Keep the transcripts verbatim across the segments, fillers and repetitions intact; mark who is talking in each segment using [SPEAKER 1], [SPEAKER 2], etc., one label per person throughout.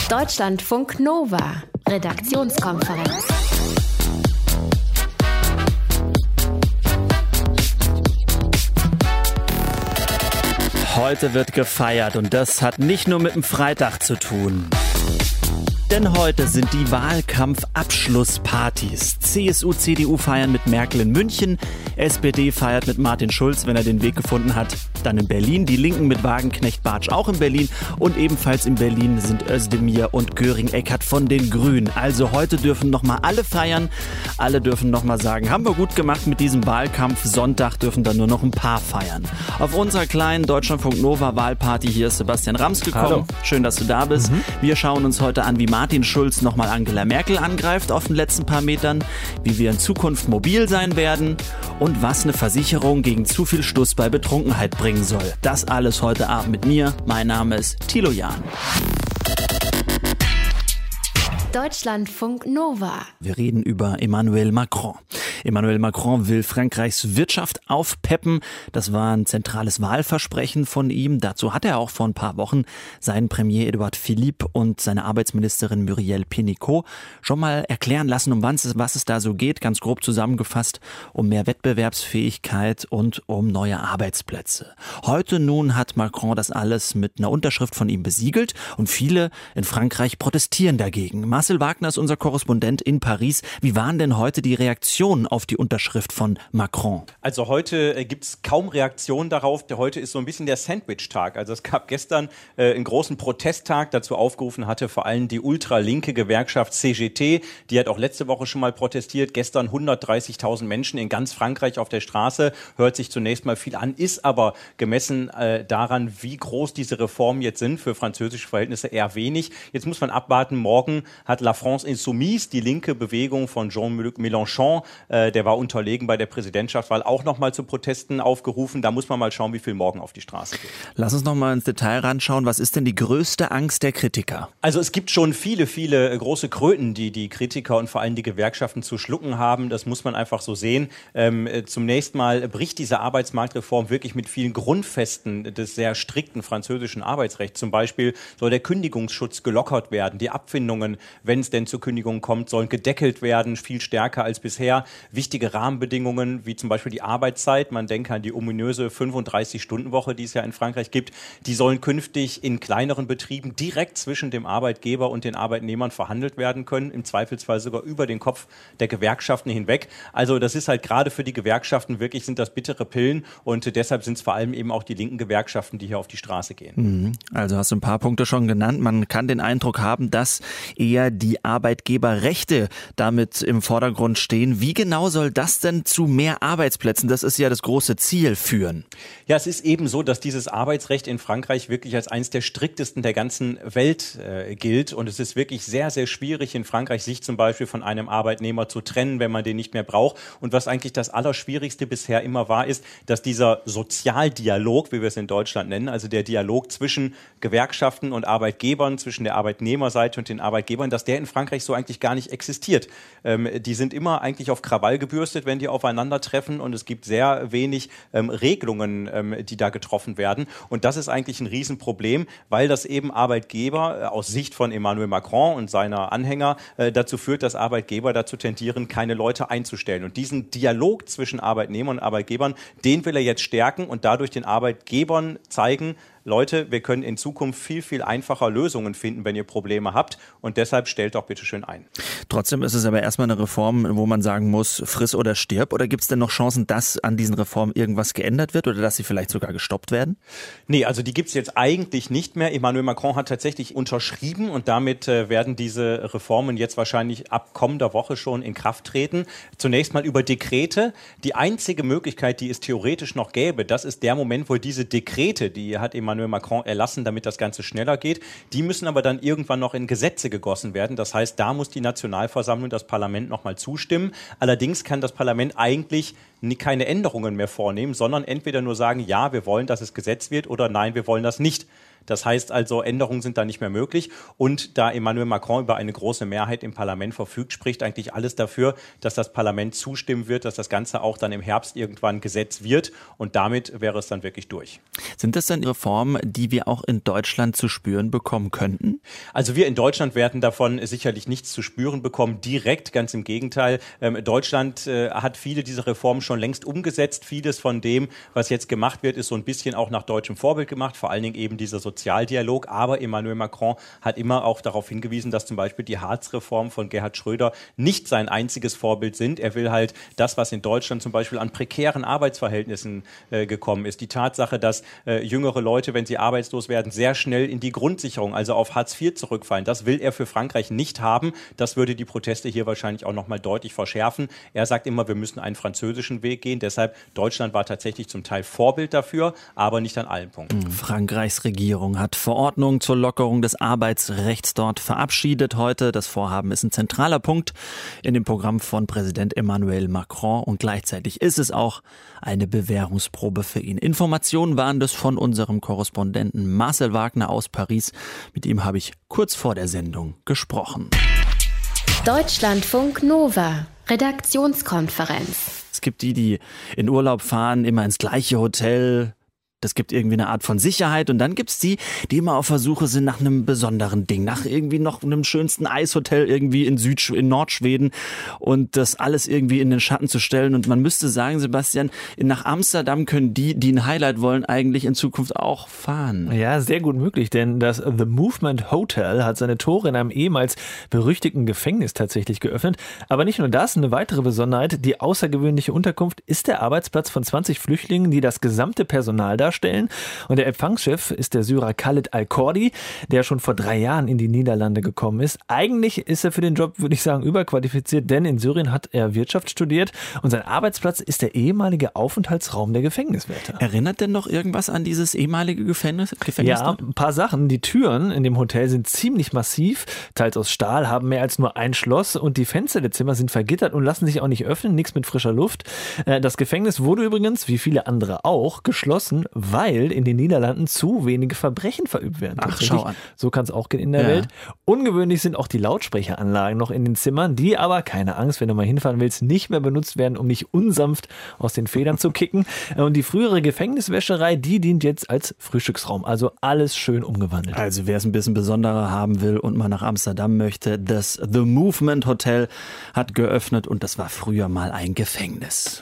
[SPEAKER 1] Deutschlandfunk Nova, Redaktionskonferenz.
[SPEAKER 2] Heute wird gefeiert und das hat nicht nur mit dem Freitag zu tun. Denn heute sind die Wahlkampfabschlusspartys. C S U, C D U feiern mit Merkel in München, S P D feiert mit Martin Schulz, wenn er den Weg gefunden hat, dann in Berlin, die Linken mit Wagenknecht Bartsch auch in Berlin und ebenfalls in Berlin sind Özdemir und Göring-Eckardt von den Grünen. Also heute dürfen nochmal alle feiern, alle dürfen nochmal sagen, haben wir gut gemacht mit diesem Wahlkampf, Sonntag dürfen dann nur noch ein paar feiern. Auf unserer kleinen Deutschlandfunk Nova Wahlparty hier ist Sebastian Rams gekommen.
[SPEAKER 3] Hallo.
[SPEAKER 2] Schön, dass du da bist. Mhm. Wir schauen uns heute an, wie Martin Schulz nochmal Angela Merkel angreift auf den letzten paar Metern, wie wir in Zukunft mobil sein werden und was eine Versicherung gegen zu viel Stuss bei Betrunkenheit bringen soll. Das alles heute Abend mit mir. Mein Name ist Thilo Jahn.
[SPEAKER 1] Deutschlandfunk Nova.
[SPEAKER 2] Wir reden über Emmanuel Macron. Emmanuel Macron will Frankreichs Wirtschaft aufpeppen. Das war ein zentrales Wahlversprechen von ihm. Dazu hat er auch vor ein paar Wochen seinen Premier Edouard Philippe und seine Arbeitsministerin Muriel Pénicaud schon mal erklären lassen, um was es, was es da so geht. Ganz grob zusammengefasst, um mehr Wettbewerbsfähigkeit und um neue Arbeitsplätze. Heute nun hat Macron das alles mit einer Unterschrift von ihm besiegelt und viele in Frankreich protestieren dagegen. Marcel Wagner ist unser Korrespondent in Paris. Wie waren denn heute die Reaktionen auf die Unterschrift von Macron?
[SPEAKER 3] Also heute äh, gibt es kaum Reaktionen darauf. Der heute ist so ein bisschen der Sandwich-Tag. Also es gab gestern äh, einen großen Protesttag. Dazu aufgerufen hatte vor allem die ultralinke Gewerkschaft C G T. Die hat auch letzte Woche schon mal protestiert. Gestern hundertdreißigtausend Menschen in ganz Frankreich auf der Straße. Hört sich zunächst mal viel an, ist aber gemessen äh, daran, wie groß diese Reformen jetzt sind, für französische Verhältnisse eher wenig. Jetzt muss man abwarten. Morgen hat La France Insoumise, die linke Bewegung von Jean-Luc Mélenchon, äh, der war unterlegen bei der Präsidentschaftswahl, auch nochmal zu Protesten aufgerufen. Da muss man mal schauen, wie viel morgen auf die Straße geht.
[SPEAKER 2] Lass uns nochmal ins Detail ranschauen. Was ist denn die größte Angst der Kritiker?
[SPEAKER 3] Also es gibt schon viele, viele große Kröten, die die Kritiker und vor allem die Gewerkschaften zu schlucken haben. Das muss man einfach so sehen. Ähm, zunächst mal bricht diese Arbeitsmarktreform wirklich mit vielen Grundfesten des sehr strikten französischen Arbeitsrechts. Zum Beispiel soll der Kündigungsschutz gelockert werden, die Abfindungen, wenn es denn zur Kündigung kommt, sollen gedeckelt werden, viel stärker als bisher. Wichtige Rahmenbedingungen, wie zum Beispiel die Arbeitszeit, man denke an die ominöse fünfunddreißig-Stunden-Woche, die es ja in Frankreich gibt, die sollen künftig in kleineren Betrieben direkt zwischen dem Arbeitgeber und den Arbeitnehmern verhandelt werden können, im Zweifelsfall sogar über den Kopf der Gewerkschaften hinweg. Also das ist halt gerade für die Gewerkschaften wirklich, sind das bittere Pillen und deshalb sind es vor allem eben auch die linken Gewerkschaften, die hier auf die Straße gehen.
[SPEAKER 2] Also hast du ein paar Punkte schon genannt. Man kann den Eindruck haben, dass eher die Arbeitgeberrechte damit im Vordergrund stehen. Wie genau soll das denn zu mehr Arbeitsplätzen, das ist ja das große Ziel, führen?
[SPEAKER 3] Ja, es ist eben so, dass dieses Arbeitsrecht in Frankreich wirklich als eines der striktesten der ganzen Welt äh, gilt und es ist wirklich sehr, sehr schwierig in Frankreich, sich zum Beispiel von einem Arbeitnehmer zu trennen, wenn man den nicht mehr braucht. Und was eigentlich das Allerschwierigste bisher immer war, ist, dass dieser Sozialdialog, wie wir es in Deutschland nennen, also der Dialog zwischen Gewerkschaften und Arbeitgebern, zwischen der Arbeitnehmerseite und den Arbeitgebern, dass der in Frankreich so eigentlich gar nicht existiert. Ähm, die sind immer eigentlich auf Krawall gebürstet, wenn die aufeinandertreffen und es gibt sehr wenig ähm, Regelungen, ähm, die da getroffen werden. Und das ist eigentlich ein Riesenproblem, weil das eben Arbeitgeber äh, aus Sicht von Emmanuel Macron und seiner Anhänger äh, dazu führt, dass Arbeitgeber dazu tendieren, keine Leute einzustellen. Und diesen Dialog zwischen Arbeitnehmern und Arbeitgebern, den will er jetzt stärken und dadurch den Arbeitgebern zeigen, Leute, wir können in Zukunft viel, viel einfacher Lösungen finden, wenn ihr Probleme habt und deshalb stellt doch bitte schön ein.
[SPEAKER 2] Trotzdem ist es aber erstmal eine Reform, wo man sagen muss, friss oder stirb, oder gibt es denn noch Chancen, dass an diesen Reformen irgendwas geändert wird oder dass sie vielleicht sogar gestoppt werden?
[SPEAKER 3] Nee, also die gibt es jetzt eigentlich nicht mehr. Emmanuel Macron hat tatsächlich unterschrieben und damit äh, werden diese Reformen jetzt wahrscheinlich ab kommender Woche schon in Kraft treten. Zunächst mal über Dekrete. Die einzige Möglichkeit, die es theoretisch noch gäbe, das ist der Moment, wo diese Dekrete, die hat Emmanuel Macron erlassen, damit das Ganze schneller geht. Die müssen aber dann irgendwann noch in Gesetze gegossen werden. Das heißt, da muss die Nationalversammlung, das Parlament nochmal zustimmen. Allerdings kann das Parlament eigentlich keine Änderungen mehr vornehmen, sondern entweder nur sagen, ja, wir wollen, dass es Gesetz wird oder nein, wir wollen das nicht. Das heißt also, Änderungen sind da nicht mehr möglich. Und da Emmanuel Macron über eine große Mehrheit im Parlament verfügt, spricht eigentlich alles dafür, dass das Parlament zustimmen wird, dass das Ganze auch dann im Herbst irgendwann Gesetz wird. Und damit wäre es dann wirklich durch.
[SPEAKER 2] Sind das dann Reformen, die wir auch in Deutschland zu spüren bekommen könnten?
[SPEAKER 3] Also wir in Deutschland werden davon sicherlich nichts zu spüren bekommen, direkt, ganz im Gegenteil. Ähm, Deutschland äh, hat viele dieser Reformen schon längst umgesetzt. Vieles von dem, was jetzt gemacht wird, ist so ein bisschen auch nach deutschem Vorbild gemacht, vor allen Dingen eben dieser Sozialdialog. Aber Emmanuel Macron hat immer auch darauf hingewiesen, dass zum Beispiel die Hartz-Reformen von Gerhard Schröder nicht sein einziges Vorbild sind. Er will halt das, was in Deutschland zum Beispiel an prekären Arbeitsverhältnissen äh, gekommen ist. Die Tatsache, dass äh, jüngere Leute, wenn sie arbeitslos werden, sehr schnell in die Grundsicherung, also auf Hartz vier zurückfallen. Das will er für Frankreich nicht haben. Das würde die Proteste hier wahrscheinlich auch nochmal deutlich verschärfen. Er sagt immer, wir müssen einen französischen Weg gehen. Deshalb, Deutschland war tatsächlich zum Teil Vorbild dafür, aber nicht an allen Punkten.
[SPEAKER 2] Frankreichs Regierung hat Verordnungen zur Lockerung des Arbeitsrechts dort verabschiedet heute. Das Vorhaben ist ein zentraler Punkt in dem Programm von Präsident Emmanuel Macron und gleichzeitig ist es auch eine Bewährungsprobe für ihn. Informationen waren das von unserem Korrespondenten Marcel Wagner aus Paris. Mit ihm habe ich kurz vor der Sendung gesprochen.
[SPEAKER 1] Deutschlandfunk Nova, Redaktionskonferenz.
[SPEAKER 2] Es gibt die, die in Urlaub fahren, immer ins gleiche Hotel. Das gibt irgendwie eine Art von Sicherheit. Und dann gibt's die, die immer auf der Suche sind nach einem besonderen Ding, nach irgendwie noch einem schönsten Eishotel irgendwie in Süd, in Nordschweden und das alles irgendwie in den Schatten zu stellen. Und man müsste sagen, Sebastian, nach Amsterdam können die, die ein Highlight wollen, eigentlich in Zukunft auch fahren.
[SPEAKER 4] Ja, sehr gut möglich, denn das The Movement Hotel hat seine Tore in einem ehemals berüchtigten Gefängnis tatsächlich geöffnet. Aber nicht nur das, eine weitere Besonderheit, die außergewöhnliche Unterkunft ist der Arbeitsplatz von zwanzig Flüchtlingen, die das gesamte Personal da stellen. Und der Empfangschef ist der Syrer Khalid Al-Kordi, der schon vor drei Jahren in die Niederlande gekommen ist. Eigentlich ist er für den Job, würde ich sagen, überqualifiziert, denn in Syrien hat er Wirtschaft studiert und sein Arbeitsplatz ist der ehemalige Aufenthaltsraum der Gefängniswärter.
[SPEAKER 2] Erinnert denn noch irgendwas an dieses ehemalige Gefängnis? Gefängnis
[SPEAKER 4] ja,
[SPEAKER 2] dort?
[SPEAKER 4] ein paar Sachen. Die Türen in dem Hotel sind ziemlich massiv, teils aus Stahl, haben mehr als nur ein Schloss und die Fenster der Zimmer sind vergittert und lassen sich auch nicht öffnen, nichts mit frischer Luft. Das Gefängnis wurde übrigens, wie viele andere auch, geschlossen, weil in den Niederlanden zu wenige Verbrechen verübt werden.
[SPEAKER 2] Ach, schau an.
[SPEAKER 4] So kann es auch gehen in der
[SPEAKER 2] Ja.
[SPEAKER 4] Welt. Ungewöhnlich sind auch die Lautsprecheranlagen noch in den Zimmern, die aber, keine Angst, wenn du mal hinfahren willst, nicht mehr benutzt werden, um nicht unsanft aus den Federn zu kicken. Und die frühere Gefängniswäscherei, die dient jetzt als Frühstücksraum. Also alles schön umgewandelt.
[SPEAKER 2] Also wer es ein bisschen besonderer haben will und mal nach Amsterdam möchte, das The Movement Hotel hat geöffnet und das war früher mal ein Gefängnis.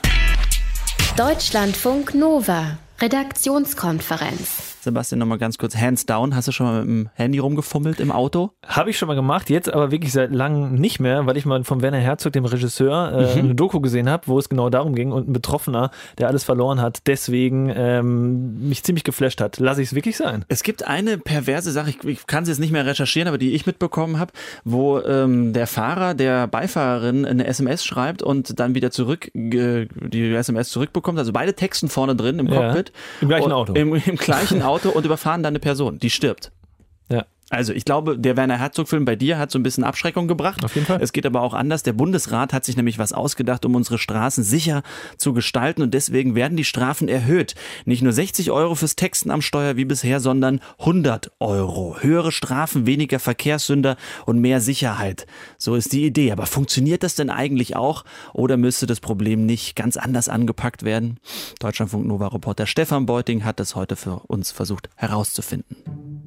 [SPEAKER 1] Deutschlandfunk Nova, Redaktionskonferenz.
[SPEAKER 2] Sebastian, nochmal ganz kurz, hands down, hast du schon mal mit dem Handy rumgefummelt im Auto?
[SPEAKER 4] Habe ich schon mal gemacht, jetzt aber wirklich seit langem nicht mehr, weil ich mal von Werner Herzog, dem Regisseur, äh, mhm. eine Doku gesehen habe, wo es genau darum ging und ein Betroffener, der alles verloren hat, deswegen ähm, mich ziemlich geflasht hat. Lass ich es wirklich sein.
[SPEAKER 2] Es gibt eine perverse Sache, ich, ich kann sie jetzt nicht mehr recherchieren, aber die ich mitbekommen habe, wo ähm, der Fahrer der Beifahrerin eine S M S schreibt und dann wieder zurück, äh, die S M S zurückbekommt, also beide Texten vorne drin im Cockpit.
[SPEAKER 4] Ja, im gleichen Auto.
[SPEAKER 2] Im, im gleichen Auto und überfahren dann eine Person, die stirbt.
[SPEAKER 4] Ja.
[SPEAKER 2] Also ich glaube, der Werner Herzog-Film bei dir hat so ein bisschen Abschreckung gebracht.
[SPEAKER 4] Auf jeden Fall.
[SPEAKER 2] Es geht aber auch anders. Der Bundesrat hat sich nämlich was ausgedacht, um unsere Straßen sicher zu gestalten und deswegen werden die Strafen erhöht. Nicht nur sechzig Euro fürs Texten am Steuer wie bisher, sondern hundert Euro. Höhere Strafen, weniger Verkehrssünder und mehr Sicherheit. So ist die Idee. Aber funktioniert das denn eigentlich auch oder müsste das Problem nicht ganz anders angepackt werden? Deutschlandfunk Nova-Reporter Stefan Beuting hat das heute für uns versucht herauszufinden.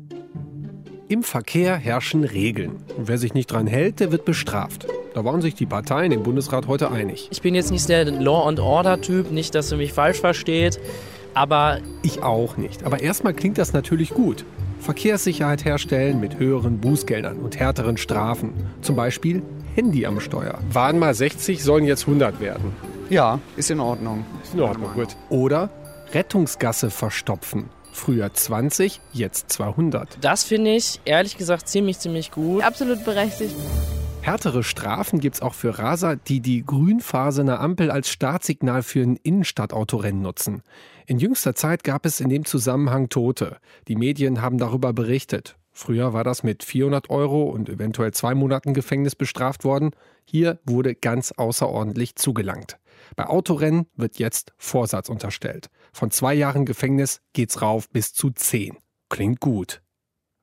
[SPEAKER 5] Im Verkehr herrschen Regeln. Und wer sich nicht dran hält, der wird bestraft. Da waren sich die Parteien im Bundesrat heute einig.
[SPEAKER 6] Ich bin jetzt nicht der Law-and-Order-Typ, nicht, dass du mich falsch versteht, aber...
[SPEAKER 5] Ich auch nicht. Aber erstmal klingt das natürlich gut. Verkehrssicherheit herstellen mit höheren Bußgeldern und härteren Strafen. Zum Beispiel Handy am Steuer.
[SPEAKER 7] Waren mal sechzig, sollen jetzt hundert werden.
[SPEAKER 8] Ja, ist in Ordnung.
[SPEAKER 7] Ist in Ordnung, gut.
[SPEAKER 5] Oder Rettungsgasse verstopfen. Früher zwanzig, jetzt zweihundert.
[SPEAKER 6] Das finde ich, ehrlich gesagt, ziemlich, ziemlich gut.
[SPEAKER 9] Absolut berechtigt.
[SPEAKER 5] Härtere Strafen gibt's auch für Raser, die die Grünphase einer Ampel als Startsignal für ein Innenstadtautorennen nutzen. In jüngster Zeit gab es in dem Zusammenhang Tote. Die Medien haben darüber berichtet. Früher war das mit vierhundert Euro und eventuell zwei Monaten Gefängnis bestraft worden. Hier wurde ganz außerordentlich zugelangt. Bei Autorennen wird jetzt Vorsatz unterstellt. Von zwei Jahren Gefängnis geht's rauf bis zu zehn. Klingt gut.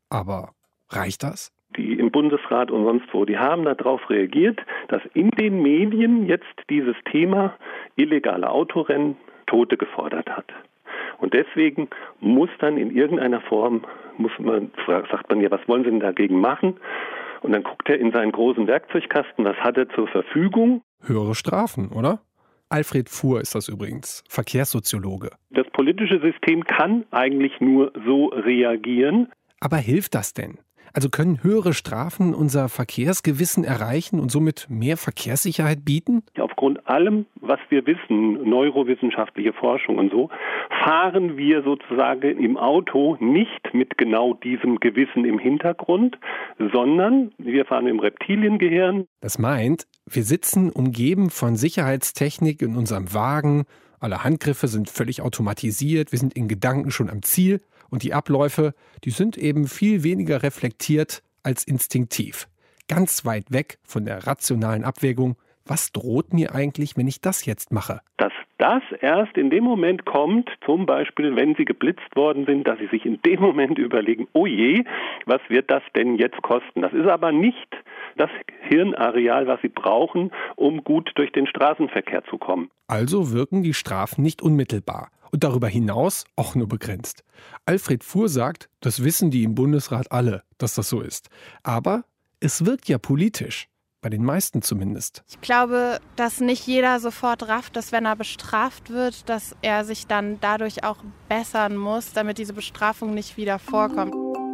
[SPEAKER 5] Aber reicht das?
[SPEAKER 9] Die im Bundesrat und sonst wo, die haben darauf reagiert, dass in den Medien jetzt dieses Thema illegale Autorennen Tote gefordert hat. Und deswegen muss dann in irgendeiner Form, muss man, sagt man ja, was wollen Sie denn dagegen machen? Und dann guckt er in seinen großen Werkzeugkasten, was hat er zur Verfügung?
[SPEAKER 5] Höhere Strafen, oder? Alfred Fuhr ist das übrigens, Verkehrssoziologe.
[SPEAKER 9] Das politische System kann eigentlich nur so reagieren.
[SPEAKER 5] Aber hilft das denn? Also können höhere Strafen unser Verkehrsgewissen erreichen und somit mehr Verkehrssicherheit bieten?
[SPEAKER 9] Aufgrund allem, was wir wissen, neurowissenschaftliche Forschung und so, fahren wir sozusagen im Auto nicht mit genau diesem Gewissen im Hintergrund, sondern wir fahren im Reptiliengehirn.
[SPEAKER 5] Das meint, wir sitzen umgeben von Sicherheitstechnik in unserem Wagen, alle Handgriffe sind völlig automatisiert, wir sind in Gedanken schon am Ziel. Und die Abläufe, die sind eben viel weniger reflektiert als instinktiv. Ganz weit weg von der rationalen Abwägung, was droht mir eigentlich, wenn ich das jetzt mache?
[SPEAKER 9] Dass das erst in dem Moment kommt, zum Beispiel, wenn Sie geblitzt worden sind, dass Sie sich in dem Moment überlegen, oh je, was wird das denn jetzt kosten? Das ist aber nicht das Hirnareal, was Sie brauchen, um gut durch den Straßenverkehr zu kommen.
[SPEAKER 5] Also wirken die Strafen nicht unmittelbar. Und darüber hinaus auch nur begrenzt. Alfred Fuhr sagt, das wissen die im Bundesrat alle, dass das so ist. Aber es wirkt ja politisch. Bei den meisten zumindest.
[SPEAKER 10] Ich glaube, dass nicht jeder sofort rafft, dass wenn er bestraft wird, dass er sich dann dadurch auch bessern muss, damit diese Bestrafung nicht wieder vorkommt.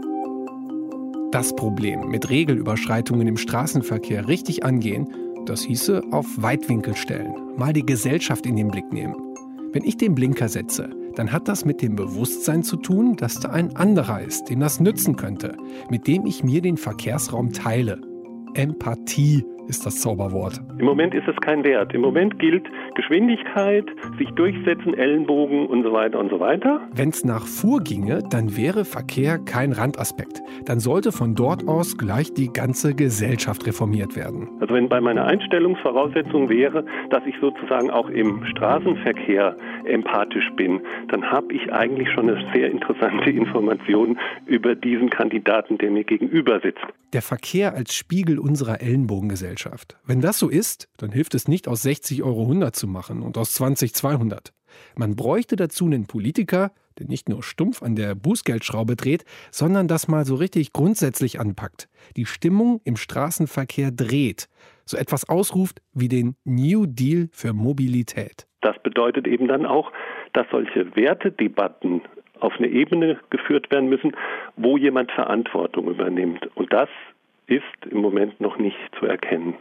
[SPEAKER 5] Das Problem mit Regelüberschreitungen im Straßenverkehr richtig angehen, das hieße auf Weitwinkel stellen, mal die Gesellschaft in den Blick nehmen. Wenn ich den Blinker setze, dann hat das mit dem Bewusstsein zu tun, dass da ein anderer ist, dem das nützen könnte, mit dem ich mir den Verkehrsraum teile. Empathie ist das Zauberwort.
[SPEAKER 9] Im Moment ist es kein Wert. Im Moment gilt Geschwindigkeit, sich durchsetzen, Ellenbogen und so weiter und so weiter.
[SPEAKER 5] Wenn es nach Fuhr ginge, dann wäre Verkehr kein Randaspekt. Dann sollte von dort aus gleich die ganze Gesellschaft reformiert werden.
[SPEAKER 9] Also wenn bei meiner Einstellungsvoraussetzung wäre, dass ich sozusagen auch im Straßenverkehr empathisch bin, dann habe ich eigentlich schon eine sehr interessante Information über diesen Kandidaten, der mir gegenüber sitzt.
[SPEAKER 5] Der Verkehr als Spiegel unserer Ellenbogengesellschaft. Wenn das so ist, dann hilft es nicht, aus sechzig Euro hundert zu machen und aus zwanzig zweihundert. Man bräuchte dazu einen Politiker, der nicht nur stumpf an der Bußgeldschraube dreht, sondern das mal so richtig grundsätzlich anpackt. Die Stimmung im Straßenverkehr dreht. So etwas ausruft wie den New Deal für Mobilität.
[SPEAKER 9] Das bedeutet eben dann auch, dass solche Wertedebatten auf eine Ebene geführt werden müssen, wo jemand Verantwortung übernimmt. Und das ist im Moment noch nicht zu erkennen.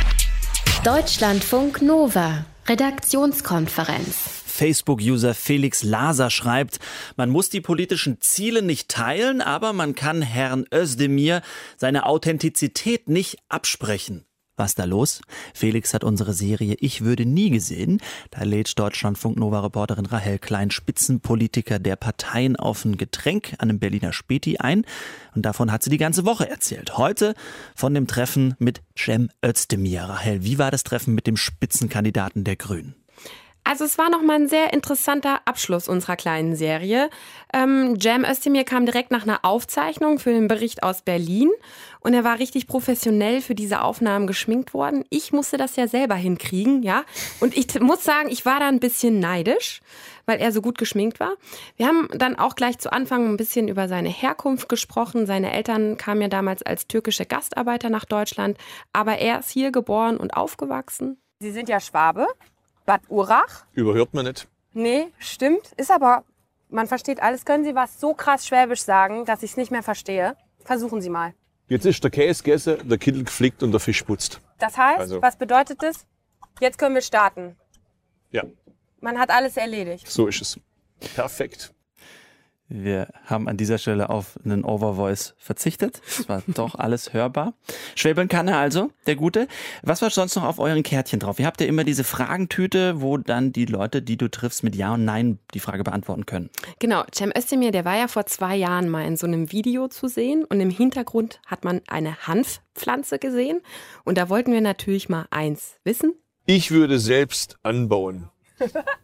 [SPEAKER 1] Deutschlandfunk Nova, Redaktionskonferenz.
[SPEAKER 2] Facebook-User Felix Laser schreibt, man muss die politischen Ziele nicht teilen, aber man kann Herrn Özdemir seine Authentizität nicht absprechen. Was da los? Felix hat unsere Serie Ich würde nie gesehen. Da lädt Deutschlandfunk-Nova-Reporterin Rahel Klein Spitzenpolitiker der Parteien auf ein Getränk an einem Berliner Späti ein. Und davon hat sie die ganze Woche erzählt. Heute von dem Treffen mit Cem Özdemir. Rahel, wie war das Treffen mit dem Spitzenkandidaten der Grünen?
[SPEAKER 11] Also es war nochmal ein sehr interessanter Abschluss unserer kleinen Serie. Ähm, Cem Özdemir kam direkt nach einer Aufzeichnung für den Bericht aus Berlin und er war richtig professionell für diese Aufnahmen geschminkt worden. Ich musste das ja selber hinkriegen, ja. Und ich muss sagen, ich war da ein bisschen neidisch, weil er so gut geschminkt war. Wir haben dann auch gleich zu Anfang ein bisschen über seine Herkunft gesprochen. Seine Eltern kamen ja damals als türkische Gastarbeiter nach Deutschland, aber er ist hier geboren und aufgewachsen.
[SPEAKER 12] Sie sind ja Schwabe. Bad Urach?
[SPEAKER 13] Überhört man nicht.
[SPEAKER 12] Nee, stimmt. Ist aber, man versteht alles. Können Sie was so krass Schwäbisch sagen, dass ich es nicht mehr verstehe? Versuchen Sie mal.
[SPEAKER 13] Jetzt ist der Käse gegessen, der Kittel geflickt und der Fisch putzt.
[SPEAKER 12] Das heißt,
[SPEAKER 13] also.
[SPEAKER 12] Was bedeutet das? Jetzt können wir starten.
[SPEAKER 13] Ja.
[SPEAKER 12] Man hat alles erledigt.
[SPEAKER 13] So ist es. Perfekt.
[SPEAKER 2] Wir haben an dieser Stelle auf einen Overvoice verzichtet. Es war doch alles hörbar. Schwäbeln kann er also, der Gute. Was war sonst noch auf euren Kärtchen drauf? Ihr habt ja immer diese Fragentüte, wo dann die Leute, die du triffst, mit Ja und Nein die Frage beantworten können.
[SPEAKER 11] Genau, Cem Özdemir, der war ja vor zwei Jahren mal in so einem Video zu sehen und im Hintergrund hat man eine Hanfpflanze gesehen und da wollten wir natürlich mal eins wissen.
[SPEAKER 13] Ich würde selbst anbauen.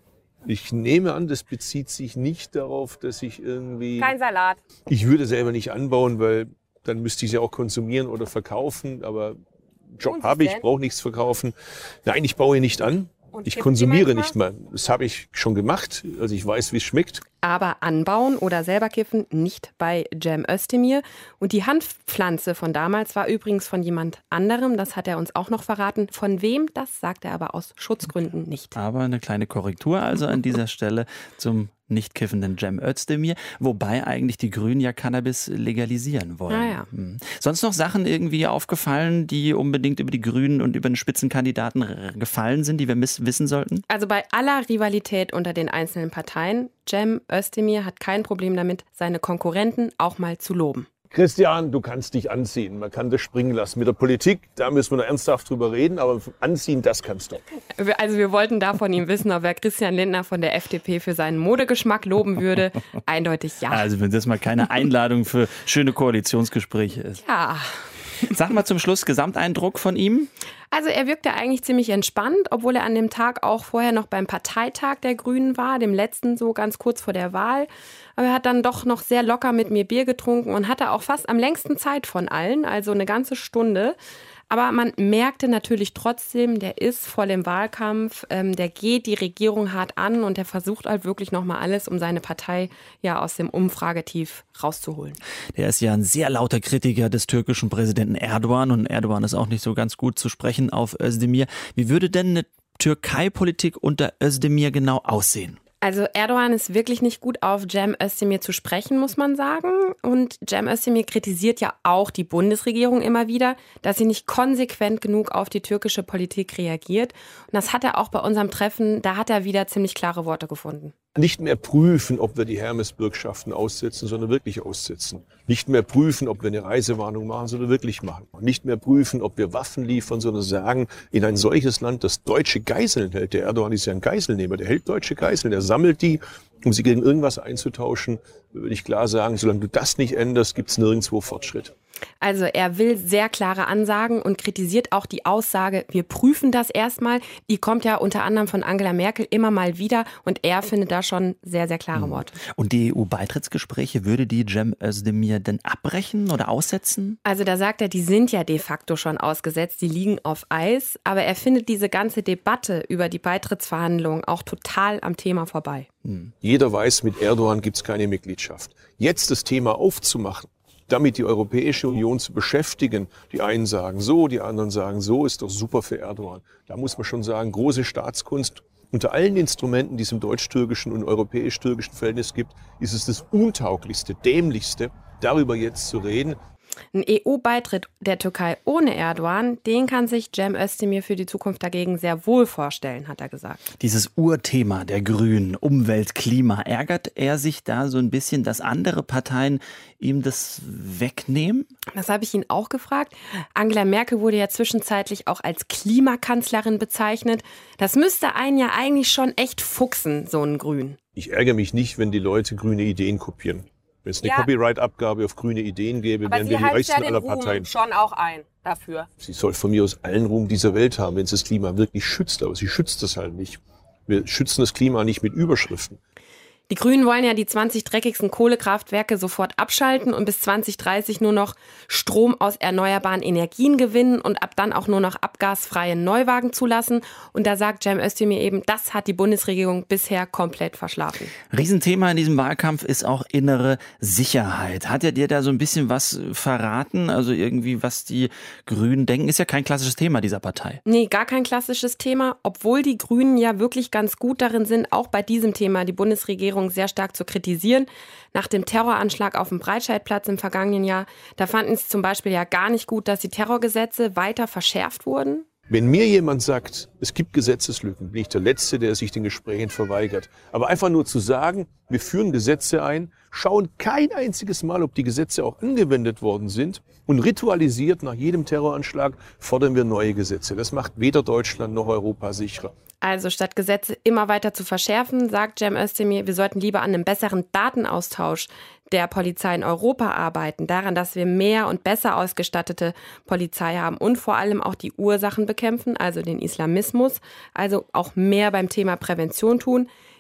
[SPEAKER 13] Ich nehme an, das bezieht sich nicht darauf, dass ich irgendwie...
[SPEAKER 12] Kein Salat.
[SPEAKER 13] Ich würde selber nicht anbauen, weil dann müsste ich sie auch konsumieren oder verkaufen. Aber Job habe ich, brauche nichts verkaufen. Nein, ich baue nicht an. Und ich konsumiere nicht mal. Das habe ich schon gemacht. Also ich weiß, wie es schmeckt.
[SPEAKER 11] Aber anbauen oder selber kiffen nicht bei Cem Özdemir. Und die Hanfpflanze von damals war übrigens von jemand anderem. Das hat er uns auch noch verraten. Von wem, das sagt er aber aus Schutzgründen nicht.
[SPEAKER 2] Aber eine kleine Korrektur also an dieser Stelle zum nicht kiffenden Cem Özdemir, wobei eigentlich die Grünen ja Cannabis legalisieren wollen.
[SPEAKER 11] Ah, ja.
[SPEAKER 2] Hm. Sonst noch Sachen irgendwie aufgefallen, die unbedingt über die Grünen und über den Spitzenkandidaten gefallen sind, die wir wissen sollten?
[SPEAKER 11] Also bei aller Rivalität unter den einzelnen Parteien, Cem Özdemir hat kein Problem damit, seine Konkurrenten auch mal zu loben.
[SPEAKER 13] Christian, du kannst dich anziehen. Man kann das springen lassen. Mit der Politik, da müssen wir noch ernsthaft drüber reden, aber anziehen, das kannst du.
[SPEAKER 11] Also wir wollten da von ihm wissen, ob er Christian Lindner von der F D P für seinen Modegeschmack loben würde. Eindeutig ja.
[SPEAKER 2] Also wenn das mal keine Einladung für schöne Koalitionsgespräche ist.
[SPEAKER 11] Ja.
[SPEAKER 2] Sag mal zum Schluss, Gesamteindruck von ihm?
[SPEAKER 11] Also er wirkte eigentlich ziemlich entspannt, obwohl er an dem Tag auch vorher noch beim Parteitag der Grünen war, dem letzten so ganz kurz vor der Wahl. Aber er hat dann doch noch sehr locker mit mir Bier getrunken und hatte auch fast am längsten Zeit von allen, also eine ganze Stunde. Aber man merkte natürlich trotzdem, der ist voll im Wahlkampf, ähm, der geht die Regierung hart an und der versucht halt wirklich nochmal alles, um seine Partei ja aus dem Umfragetief rauszuholen.
[SPEAKER 2] Der ist ja ein sehr lauter Kritiker des türkischen Präsidenten Erdogan und Erdogan ist auch nicht so ganz gut zu sprechen auf Özdemir. Wie würde denn eine Türkei-Politik unter Özdemir genau aussehen?
[SPEAKER 11] Also Erdogan ist wirklich nicht gut auf Cem Özdemir zu sprechen, muss man sagen. Und Cem Özdemir kritisiert ja auch die Bundesregierung immer wieder, dass sie nicht konsequent genug auf die türkische Politik reagiert. Und das hat er auch bei unserem Treffen, da hat er wieder ziemlich klare Worte gefunden.
[SPEAKER 13] Nicht mehr prüfen, ob wir die Hermes-Bürgschaften aussetzen, sondern wirklich aussetzen. Nicht mehr prüfen, ob wir eine Reisewarnung machen, sondern wirklich machen. Nicht mehr prüfen, ob wir Waffen liefern, sondern sagen, in ein solches Land, das deutsche Geiseln hält. Der Erdogan ist ja ein Geiselnehmer, der hält deutsche Geiseln, der sammelt die, um sie gegen irgendwas einzutauschen. Würde ich klar sagen, solange du das nicht änderst, gibt es nirgendwo Fortschritt.
[SPEAKER 11] Also er will sehr klare Ansagen und kritisiert auch die Aussage, wir prüfen das erstmal. Die kommt ja unter anderem von Angela Merkel immer mal wieder und er findet da schon sehr, sehr klare Worte.
[SPEAKER 2] Und die E U-Beitrittsgespräche, würde die Cem Özdemir denn abbrechen oder aussetzen?
[SPEAKER 11] Also da sagt er, die sind ja de facto schon ausgesetzt, die liegen auf Eis. Aber er findet diese ganze Debatte über die Beitrittsverhandlungen auch total am Thema vorbei.
[SPEAKER 13] Hm. Jeder weiß, mit Erdogan gibt es keine Mitgliedschaft. Jetzt das Thema aufzumachen, damit die Europäische Union zu beschäftigen. Die einen sagen so, die anderen sagen so, ist doch super für Erdogan. Da muss man schon sagen, große Staatskunst. Unter allen Instrumenten, die es im deutsch-türkischen und europäisch-türkischen Verhältnis gibt, ist es das untauglichste, dämlichste, darüber jetzt zu reden.
[SPEAKER 11] Ein E U-Beitritt der Türkei ohne Erdogan, den kann sich Cem Özdemir für die Zukunft dagegen sehr wohl vorstellen, hat er gesagt.
[SPEAKER 2] Dieses Urthema der Grünen, Umwelt, Klima, ärgert er sich da so ein bisschen, dass andere Parteien ihm das wegnehmen?
[SPEAKER 11] Das habe ich ihn auch gefragt. Angela Merkel wurde ja zwischenzeitlich auch als Klimakanzlerin bezeichnet. Das müsste einen ja eigentlich schon echt fuchsen, so ein Grün.
[SPEAKER 13] Ich ärgere mich nicht, wenn die Leute grüne Ideen kopieren. Wenn es eine ja. Copyright-Abgabe auf grüne Ideen gäbe, wären wir die reichsten aller Parteien.
[SPEAKER 12] Schon auch ein dafür.
[SPEAKER 13] Sie soll von mir aus allen Ruhm dieser Welt haben, wenn es das Klima wirklich schützt. Aber sie schützt es halt nicht. Wir schützen das Klima nicht mit Überschriften.
[SPEAKER 11] Die Grünen wollen ja die zwanzig dreckigsten Kohlekraftwerke sofort abschalten und bis zwanzig dreißig nur noch Strom aus erneuerbaren Energien gewinnen und ab dann auch nur noch abgasfreie Neuwagen zulassen. Und da sagt Cem Özdemir eben, das hat die Bundesregierung bisher komplett verschlafen.
[SPEAKER 2] Riesenthema in diesem Wahlkampf ist auch innere Sicherheit. Hat er dir da so ein bisschen was verraten? Also irgendwie, was die Grünen denken, ist ja kein klassisches Thema dieser Partei.
[SPEAKER 11] Nee, gar kein klassisches Thema, obwohl die Grünen ja wirklich ganz gut darin sind, auch bei diesem Thema die Bundesregierung sehr stark zu kritisieren. Nach dem Terroranschlag auf dem Breitscheidplatz im vergangenen Jahr, da fanden sie zum Beispiel ja gar nicht gut, dass die Terrorgesetze weiter verschärft wurden.
[SPEAKER 13] Wenn mir jemand sagt, es gibt Gesetzeslücken, bin ich der Letzte, der sich den Gesprächen verweigert. Aber einfach nur zu sagen, wir führen Gesetze ein, schauen kein einziges Mal, ob die Gesetze auch angewendet worden sind und ritualisiert nach jedem Terroranschlag fordern wir neue Gesetze. Das macht weder Deutschland noch Europa sicherer.
[SPEAKER 11] Also statt Gesetze immer weiter zu verschärfen, sagt Cem Özdemir, wir sollten lieber an einem besseren Datenaustausch der Polizei in Europa arbeiten, daran, dass wir mehr und besser ausgestattete Polizei haben und vor allem auch die Ursachen bekämpfen, also den Islamismus, also auch mehr beim Thema Prävention tun.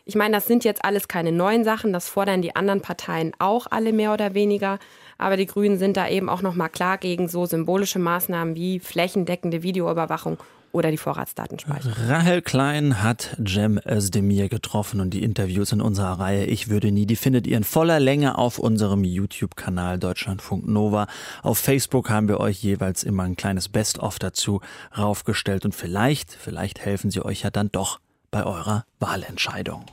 [SPEAKER 11] Ich meine, das sind jetzt alles keine neuen Sachen, das fordern die anderen Parteien auch alle mehr oder weniger. Aber die Grünen sind da eben auch nochmal klar gegen so symbolische Maßnahmen wie flächendeckende Videoüberwachung oder die Vorratsdatenspeicherung.
[SPEAKER 2] Rahel Klein hat Cem Özdemir getroffen und die Interviews in unserer Reihe Ich würde nie, die findet ihr in voller Länge auf unserem YouTube-Kanal Deutschlandfunk Nova. Auf Facebook haben wir euch jeweils immer ein kleines Best-of dazu raufgestellt und vielleicht, vielleicht helfen sie euch ja dann doch bei eurer Wahlentscheidung.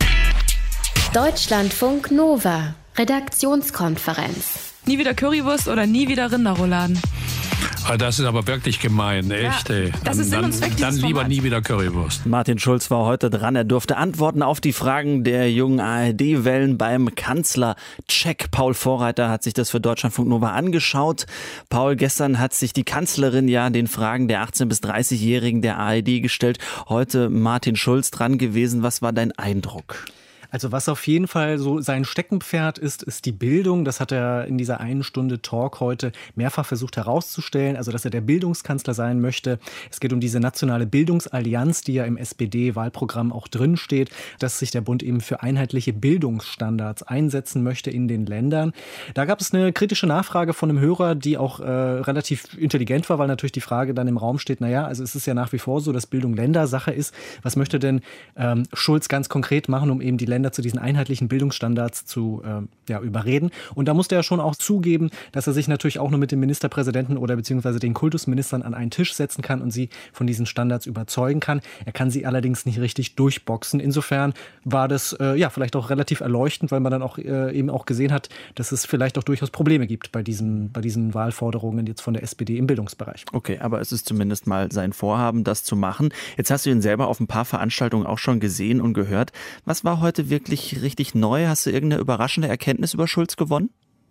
[SPEAKER 1] Deutschlandfunk Nova, Redaktionskonferenz.
[SPEAKER 14] Nie wieder Currywurst oder nie wieder Rinderrouladen.
[SPEAKER 15] Das ist aber wirklich gemein, echt. Ja, ey.
[SPEAKER 14] Das ist Sinn und Zweck
[SPEAKER 15] Dann, dann lieber
[SPEAKER 14] Format.
[SPEAKER 15] nie wieder Currywurst.
[SPEAKER 2] Martin Schulz war heute dran. Er durfte antworten auf die Fragen der jungen A R D-Wellen beim Kanzler-Check. Paul Vorreiter hat sich das für Deutschlandfunk Nova angeschaut. Paul, gestern hat sich die Kanzlerin ja den Fragen der achtzehn- bis dreißigjährigen der A R D gestellt. Heute Martin Schulz dran gewesen. Was war dein Eindruck?
[SPEAKER 16] Also was auf jeden Fall so sein Steckenpferd ist, ist die Bildung. Das hat er in dieser einen Stunde Talk heute mehrfach versucht herauszustellen. Also dass er der Bildungskanzler sein möchte. Es geht um diese nationale Bildungsallianz, die ja im S P D-Wahlprogramm auch drin steht, dass sich der Bund eben für einheitliche Bildungsstandards einsetzen möchte in den Ländern. Da gab es eine kritische Nachfrage von einem Hörer, die auch äh, relativ intelligent war, weil natürlich die Frage dann im Raum steht, naja, also es ist ja nach wie vor so, dass Bildung Ländersache ist. Was möchte denn ähm, Schulz ganz konkret machen, um eben die Länder zu diesen einheitlichen Bildungsstandards zu äh, ja, überreden. Und da musste er schon auch zugeben, dass er sich natürlich auch nur mit dem Ministerpräsidenten oder beziehungsweise den Kultusministern an einen Tisch setzen kann und sie von diesen Standards überzeugen kann. Er kann sie allerdings nicht richtig durchboxen. Insofern war das äh, ja vielleicht auch relativ erleuchtend, weil man dann auch äh, eben auch gesehen hat, dass es vielleicht auch durchaus Probleme gibt bei diesen, bei diesen Wahlforderungen jetzt von der S P D im Bildungsbereich.
[SPEAKER 2] Okay, aber es ist zumindest mal sein Vorhaben, das zu machen. Jetzt hast du ihn selber auf ein paar Veranstaltungen auch schon gesehen und gehört. Was war heute wirklich richtig neu? Hast du irgendeine überraschende Erkenntnis über Schulz gewonnen?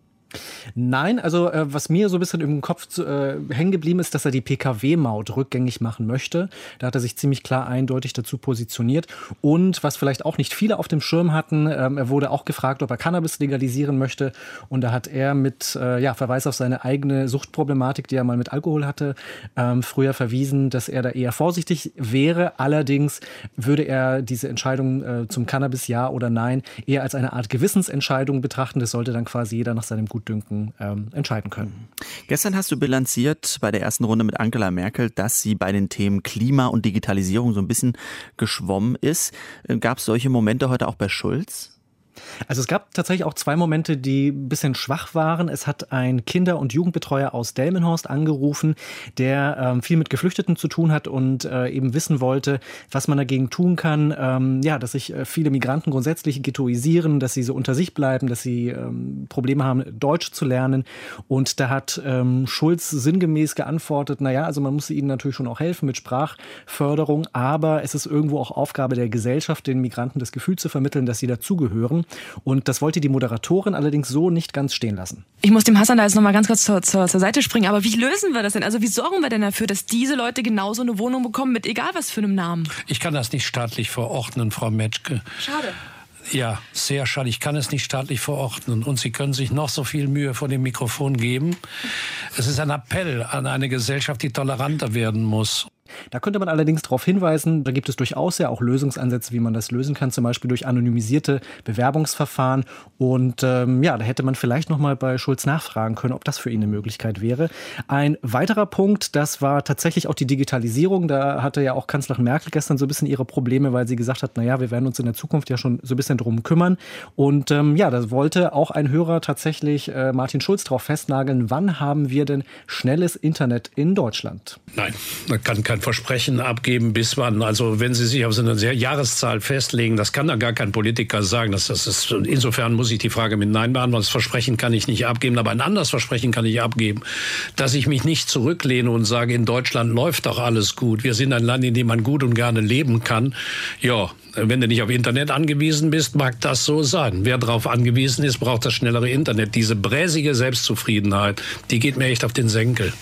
[SPEAKER 16] Nein, also äh, was mir so ein bisschen im Kopf äh, hängen geblieben ist, dass er die P K W-Maut rückgängig machen möchte. Da hat er sich ziemlich klar eindeutig dazu positioniert. Und was vielleicht auch nicht viele auf dem Schirm hatten, ähm, er wurde auch gefragt, ob er Cannabis legalisieren möchte. Und da hat er mit äh, ja, Verweis auf seine eigene Suchtproblematik, die er mal mit Alkohol hatte, ähm, früher verwiesen, dass er da eher vorsichtig wäre. Allerdings würde er diese Entscheidung äh, zum Cannabis, ja oder nein, eher als eine Art Gewissensentscheidung betrachten. Das sollte dann quasi jeder nach seinem Gutdünken ähm, entscheiden können.
[SPEAKER 2] Gestern hast du bilanziert bei der ersten Runde mit Angela Merkel, dass sie bei den Themen Klima und Digitalisierung so ein bisschen geschwommen ist. Gab es solche Momente heute auch bei Schulz?
[SPEAKER 16] Also es gab tatsächlich auch zwei Momente, die ein bisschen schwach waren. Es hat ein Kinder- und Jugendbetreuer aus Delmenhorst angerufen, der ähm, viel mit Geflüchteten zu tun hat und äh, eben wissen wollte, was man dagegen tun kann. Ähm, ja, dass sich äh, viele Migranten grundsätzlich ghettoisieren, dass sie so unter sich bleiben, dass sie ähm, Probleme haben, Deutsch zu lernen. Und da hat ähm, Schulz sinngemäß geantwortet, naja, also man muss ihnen natürlich schon auch helfen mit Sprachförderung, aber es ist irgendwo auch Aufgabe der Gesellschaft, den Migranten das Gefühl zu vermitteln, dass sie dazugehören. Und das wollte die Moderatorin allerdings so nicht ganz stehen lassen.
[SPEAKER 14] Ich muss dem Hassan da jetzt noch mal ganz kurz zur, zur, zur Seite springen. Aber wie lösen wir das denn? Also wie sorgen wir denn dafür, dass diese Leute genauso eine Wohnung bekommen mit egal was für einem Namen?
[SPEAKER 15] Ich kann das nicht staatlich verordnen, Frau Metschke.
[SPEAKER 14] Schade.
[SPEAKER 15] Ja, sehr schade. Ich kann es nicht staatlich verordnen. Und Sie können sich noch so viel Mühe vor dem Mikrofon geben. Es ist ein Appell an eine Gesellschaft, die toleranter werden muss.
[SPEAKER 16] Da könnte man allerdings darauf hinweisen, da gibt es durchaus ja auch Lösungsansätze, wie man das lösen kann, zum Beispiel durch anonymisierte Bewerbungsverfahren. Und ähm, ja, da hätte man vielleicht noch mal bei Schulz nachfragen können, ob das für ihn eine Möglichkeit wäre. Ein weiterer Punkt, das war tatsächlich auch die Digitalisierung. Da hatte ja auch Kanzlerin Merkel gestern so ein bisschen ihre Probleme, weil sie gesagt hat, naja, wir werden uns in der Zukunft ja schon so ein bisschen drum kümmern. Und ähm, ja, da wollte auch ein Hörer tatsächlich äh, Martin Schulz drauf festnageln, wann haben wir denn schnelles Internet in Deutschland?
[SPEAKER 15] Nein, man kann kein Versprechen abgeben, bis wann. Also wenn Sie sich auf so eine Jahreszahl festlegen, das kann da gar kein Politiker sagen. Das, das ist, insofern muss ich die Frage mit Nein beantworten. Das Versprechen kann ich nicht abgeben, aber ein anderes Versprechen kann ich abgeben, dass ich mich nicht zurücklehne und sage, in Deutschland läuft doch alles gut. Wir sind ein Land, in dem man gut und gerne leben kann. Ja, wenn du nicht auf Internet angewiesen bist, mag das so sein. Wer darauf angewiesen ist, braucht das schnellere Internet. Diese bräsige Selbstzufriedenheit, die geht mir echt auf den Senkel.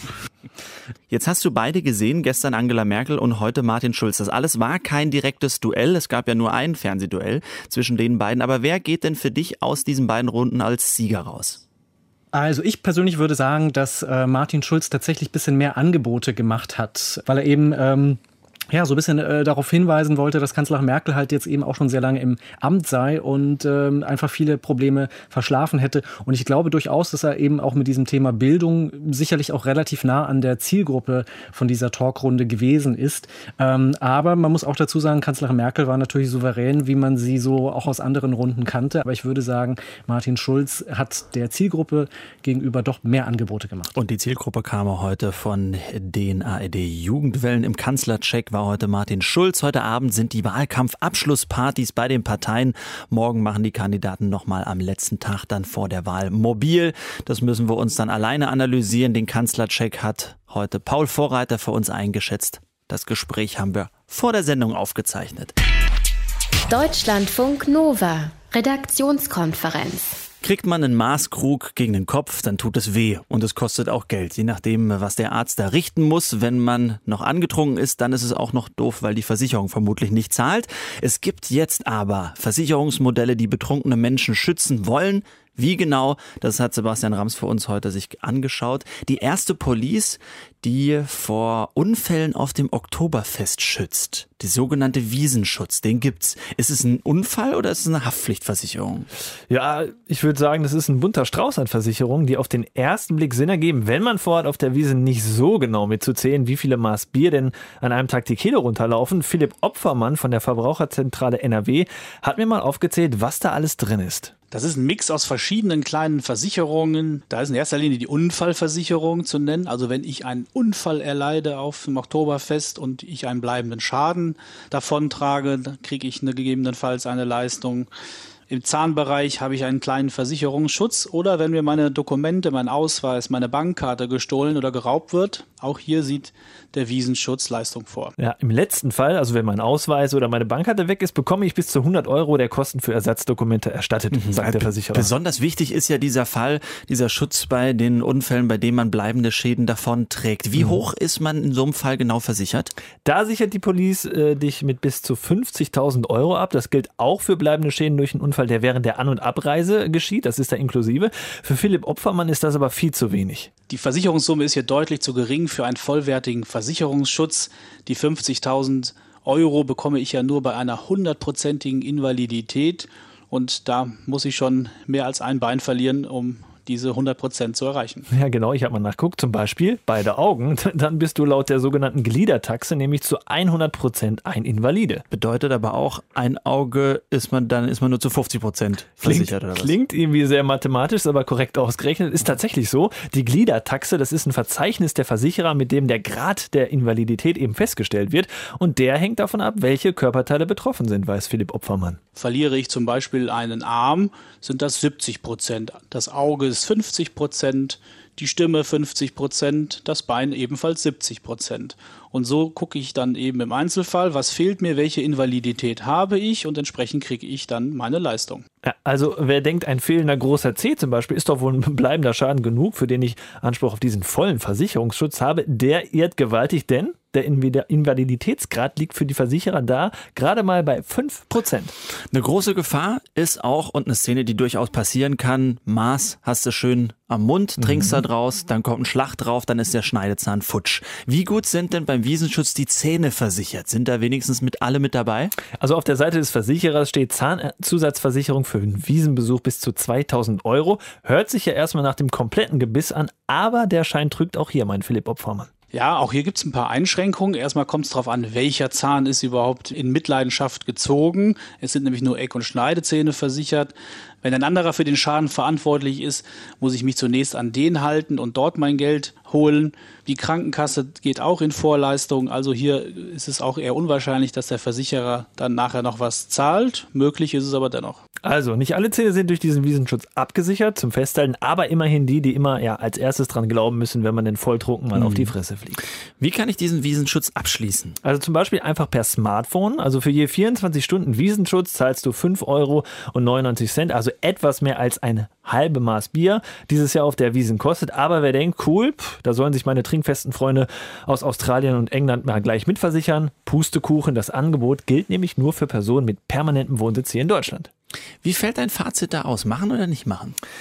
[SPEAKER 2] Jetzt hast du beide gesehen, gestern Angela Merkel und heute Martin Schulz. Das alles war kein direktes Duell, es gab ja nur ein Fernsehduell zwischen den beiden. Aber wer geht denn für dich aus diesen beiden Runden als Sieger raus?
[SPEAKER 16] Also ich persönlich würde sagen, dass äh, Martin Schulz tatsächlich ein bisschen mehr Angebote gemacht hat, weil er eben... Ähm ja, so ein bisschen äh, darauf hinweisen wollte, dass Kanzlerin Merkel halt jetzt eben auch schon sehr lange im Amt sei und ähm, einfach viele Probleme verschlafen hätte. Und ich glaube durchaus, dass er eben auch mit diesem Thema Bildung sicherlich auch relativ nah an der Zielgruppe von dieser Talkrunde gewesen ist. Ähm, aber man muss auch dazu sagen, Kanzlerin Merkel war natürlich souverän, wie man sie so auch aus anderen Runden kannte. Aber ich würde sagen, Martin Schulz hat der Zielgruppe gegenüber doch mehr Angebote gemacht.
[SPEAKER 2] Und die Zielgruppe kam heute von den A R D-Jugendwellen. Im Kanzlercheck war heute Martin Schulz. Heute Abend sind die Wahlkampfabschlusspartys bei den Parteien. Morgen machen die Kandidaten nochmal am letzten Tag dann vor der Wahl mobil. Das müssen wir uns dann alleine analysieren. Den Kanzlercheck hat heute Paul Vorreiter für uns eingeschätzt. Das Gespräch haben wir vor der Sendung aufgezeichnet.
[SPEAKER 1] Deutschlandfunk Nova, Redaktionskonferenz.
[SPEAKER 2] Kriegt man einen Maßkrug gegen den Kopf, dann tut es weh und es kostet auch Geld. Je nachdem, was der Arzt da richten muss. Wenn man noch angetrunken ist, dann ist es auch noch doof, weil die Versicherung vermutlich nicht zahlt. Es gibt jetzt aber Versicherungsmodelle, die betrunkene Menschen schützen wollen. Wie genau, das hat Sebastian Rams für uns heute sich angeschaut. Die erste Police, die vor Unfällen auf dem Oktoberfest schützt. Die sogenannte Wiesenschutz, den gibt's. Ist es ein Unfall oder ist es eine Haftpflichtversicherung?
[SPEAKER 4] Ja, ich würde sagen, das ist ein bunter Strauß an Versicherungen, die auf den ersten Blick Sinn ergeben, wenn man vorhat, auf der Wiesn nicht so genau mitzuzählen, wie viele Maß Bier denn an einem Tag die Kilo runterlaufen. Philipp Opfermann von der Verbraucherzentrale N R W hat mir mal aufgezählt, was da alles drin ist.
[SPEAKER 17] Das ist ein Mix aus verschiedenen kleinen Versicherungen. Da ist in erster Linie die Unfallversicherung zu nennen. Also wenn ich einen Unfall erleide auf dem Oktoberfest und ich einen bleibenden Schaden davontrage, dann kriege ich eine, gegebenenfalls eine Leistung. Im Zahnbereich habe ich einen kleinen Versicherungsschutz oder wenn mir meine Dokumente, mein Ausweis, meine Bankkarte gestohlen oder geraubt wird, auch hier sieht der Wiesenschutz Leistung vor.
[SPEAKER 4] Ja, im letzten Fall, also wenn mein Ausweis oder meine Bankkarte weg ist, bekomme ich bis zu hundert Euro der Kosten für Ersatzdokumente erstattet, mhm. sagt der Versicherer.
[SPEAKER 2] Besonders wichtig ist ja dieser Fall, dieser Schutz bei den Unfällen, bei denen man bleibende Schäden davonträgt. Wie mhm. hoch ist man in so einem Fall genau versichert?
[SPEAKER 4] Da sichert die Police äh, dich mit bis zu fünfzigtausend Euro ab. Das gilt auch für bleibende Schäden durch einen Unfall, der während der An- und Abreise geschieht. Das ist da inklusive. Für Philipp Opfermann ist das aber viel zu wenig.
[SPEAKER 17] Die Versicherungssumme ist hier deutlich zu gering für einen vollwertigen Versicherungsschutz. Die fünfzigtausend Euro bekomme ich ja nur bei einer hundertprozentigen Invalidität. Und da muss ich schon mehr als ein Bein verlieren, um diese hundert Prozent zu erreichen.
[SPEAKER 4] Ja genau, ich habe mal nachgeguckt, zum Beispiel beide Augen, dann bist du laut der sogenannten Gliedertaxe nämlich zu hundert Prozent ein Invalide.
[SPEAKER 2] Bedeutet aber auch, ein Auge ist man, dann ist man nur zu fünfzig Prozent versichert oder was?
[SPEAKER 4] Klingt irgendwie sehr mathematisch, ist aber korrekt ausgerechnet, ist tatsächlich so. Die Gliedertaxe, das ist ein Verzeichnis der Versicherer, mit dem der Grad der Invalidität eben festgestellt wird und der hängt davon ab, welche Körperteile betroffen sind, weiß Philipp Opfermann.
[SPEAKER 17] Verliere ich zum Beispiel einen Arm, sind das siebzig Prozent. Das Auge ist fünfzig Prozent, die Stimme fünfzig Prozent, das Bein ebenfalls siebzig Prozent. Und so gucke ich dann eben im Einzelfall, was fehlt mir, welche Invalidität habe ich und entsprechend kriege ich dann meine Leistung.
[SPEAKER 4] Ja, also wer denkt, ein fehlender großer Zeh zum Beispiel ist doch wohl ein bleibender Schaden genug, für den ich Anspruch auf diesen vollen Versicherungsschutz habe, der irrt gewaltig, denn der Invaliditätsgrad liegt für die Versicherer da gerade mal bei fünf Prozent.
[SPEAKER 2] Eine große Gefahr ist auch, und eine Szene, die durchaus passieren kann, Maß hast du schön am Mund, trinkst mhm. da draus, dann kommt ein Schlag drauf, dann ist der Schneidezahn futsch. Wie gut sind denn beim Wiesenschutz die Zähne versichert? Sind da wenigstens mit alle mit dabei?
[SPEAKER 4] Also auf der Seite des Versicherers steht Zahnzusatzversicherung für einen Wiesenbesuch bis zu zweitausend Euro. Hört sich ja erstmal nach dem kompletten Gebiss an, aber der Schein trügt auch hier, mein Philipp Opfermann.
[SPEAKER 17] Ja, auch hier gibt es ein paar Einschränkungen. Erstmal kommt es darauf an, welcher Zahn ist überhaupt in Mitleidenschaft gezogen. Es sind nämlich nur Eck- und Schneidezähne versichert. Wenn ein anderer für den Schaden verantwortlich ist, muss ich mich zunächst an den halten und dort mein Geld holen. Die Krankenkasse geht auch in Vorleistung. Also hier ist es auch eher unwahrscheinlich, dass der Versicherer dann nachher noch was zahlt. Möglich ist es aber dennoch.
[SPEAKER 4] Also nicht alle Zähne sind durch diesen Wiesenschutz abgesichert zum Festhalten, aber immerhin die, die immer ja als erstes dran glauben müssen, wenn man den volltrunken mal mhm. auf die Fresse fliegt.
[SPEAKER 2] Wie kann ich diesen Wiesenschutz abschließen?
[SPEAKER 4] Also zum Beispiel einfach per Smartphone. Also für je vierundzwanzig Stunden Wiesenschutz zahlst du fünf Euro und neunundneunzig Cent, also etwas mehr als ein halbe Maß Bier dieses Jahr auf der Wiesn kostet. Aber wer denkt, cool, pff, da sollen sich meine trinkfesten Freunde aus Australien und England mal gleich mitversichern. Pustekuchen, das Angebot gilt nämlich nur für Personen mit permanentem Wohnsitz hier in Deutschland.
[SPEAKER 2] Wie fällt dein Fazit da aus? Machen oder nicht machen?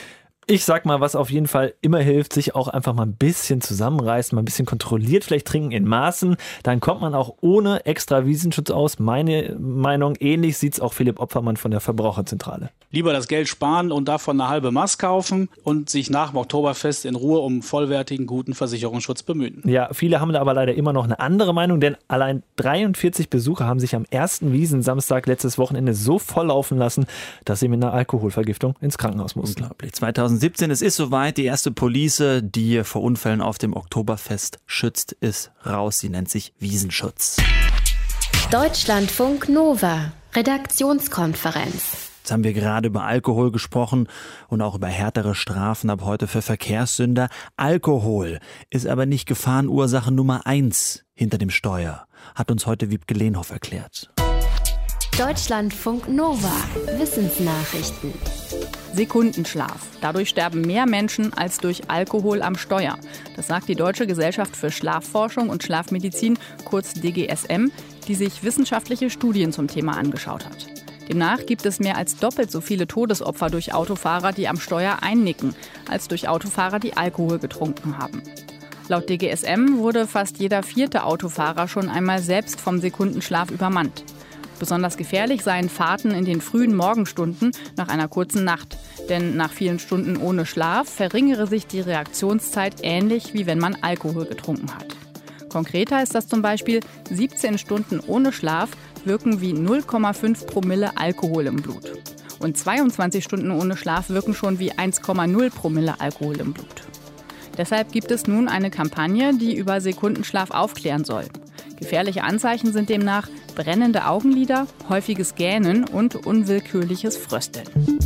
[SPEAKER 4] Ich sag mal, was auf jeden Fall immer hilft, sich auch einfach mal ein bisschen zusammenreißen, mal ein bisschen kontrolliert vielleicht trinken in Maßen. Dann kommt man auch ohne extra Wiesenschutz aus. Meine Meinung, ähnlich sieht's auch Philipp Opfermann von der Verbraucherzentrale.
[SPEAKER 17] Lieber das Geld sparen und davon eine halbe Maß kaufen und sich nach dem Oktoberfest in Ruhe um vollwertigen, guten Versicherungsschutz bemühen.
[SPEAKER 4] Ja, viele haben da aber leider immer noch eine andere Meinung, denn allein dreiundvierzig Besucher haben sich am ersten Wiesensamstag letztes Wochenende so volllaufen lassen, dass sie mit einer Alkoholvergiftung ins Krankenhaus mussten.
[SPEAKER 2] Unglaublich. zweitausendsiebzehn, es ist soweit, die erste Police, die vor Unfällen auf dem Oktoberfest schützt, ist raus. Sie nennt sich Wiesenschutz.
[SPEAKER 1] Deutschlandfunk Nova, Redaktionskonferenz.
[SPEAKER 2] Jetzt haben wir gerade über Alkohol gesprochen und auch über härtere Strafen ab heute für Verkehrssünder. Alkohol ist aber nicht Gefahrenursache Nummer eins hinter dem Steuer, hat uns heute Wiebke Lehnhoff erklärt.
[SPEAKER 1] Deutschlandfunk Nova, Wissensnachrichten.
[SPEAKER 18] Sekundenschlaf. Dadurch sterben mehr Menschen als durch Alkohol am Steuer. Das sagt die Deutsche Gesellschaft für Schlafforschung und Schlafmedizin, kurz D G S M, die sich wissenschaftliche Studien zum Thema angeschaut hat. Demnach gibt es mehr als doppelt so viele Todesopfer durch Autofahrer, die am Steuer einnicken, als durch Autofahrer, die Alkohol getrunken haben. Laut D G S M wurde fast jeder vierte Autofahrer schon einmal selbst vom Sekundenschlaf übermannt. Besonders gefährlich seien Fahrten in den frühen Morgenstunden nach einer kurzen Nacht. Denn nach vielen Stunden ohne Schlaf verringere sich die Reaktionszeit ähnlich, wie wenn man Alkohol getrunken hat. Konkreter ist das zum Beispiel, siebzehn Stunden ohne Schlaf wirken wie null Komma fünf Promille Alkohol im Blut. Und zweiundzwanzig Stunden ohne Schlaf wirken schon wie eins Komma null Promille Alkohol im Blut. Deshalb gibt es nun eine Kampagne, die über Sekundenschlaf aufklären soll. Gefährliche Anzeichen sind demnach brennende Augenlider, häufiges Gähnen und unwillkürliches Frösteln.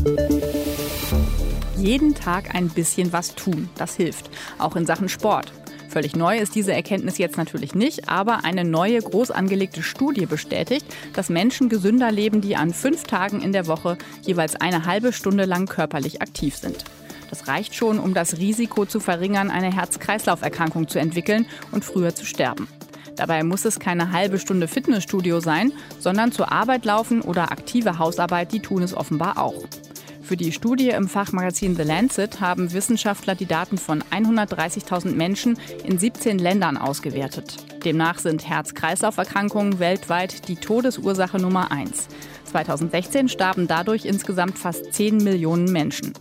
[SPEAKER 18] Jeden Tag ein bisschen was tun, das hilft, auch in Sachen Sport. Völlig neu ist diese Erkenntnis jetzt natürlich nicht, aber eine neue, groß angelegte Studie bestätigt, dass Menschen gesünder leben, die an fünf Tagen in der Woche jeweils eine halbe Stunde lang körperlich aktiv sind. Das reicht schon, um das Risiko zu verringern, eine Herz-Kreislauf-Erkrankung zu entwickeln und früher zu sterben. Dabei muss es keine halbe Stunde Fitnessstudio sein, sondern zur Arbeit laufen oder aktive Hausarbeit, die tun es offenbar auch. Für die Studie im Fachmagazin The Lancet haben Wissenschaftler die Daten von hundertdreißigtausend Menschen in siebzehn Ländern ausgewertet. Demnach sind Herz-Kreislauf-Erkrankungen weltweit die Todesursache Nummer eins. zweitausendsechzehn starben dadurch insgesamt fast zehn Millionen Menschen.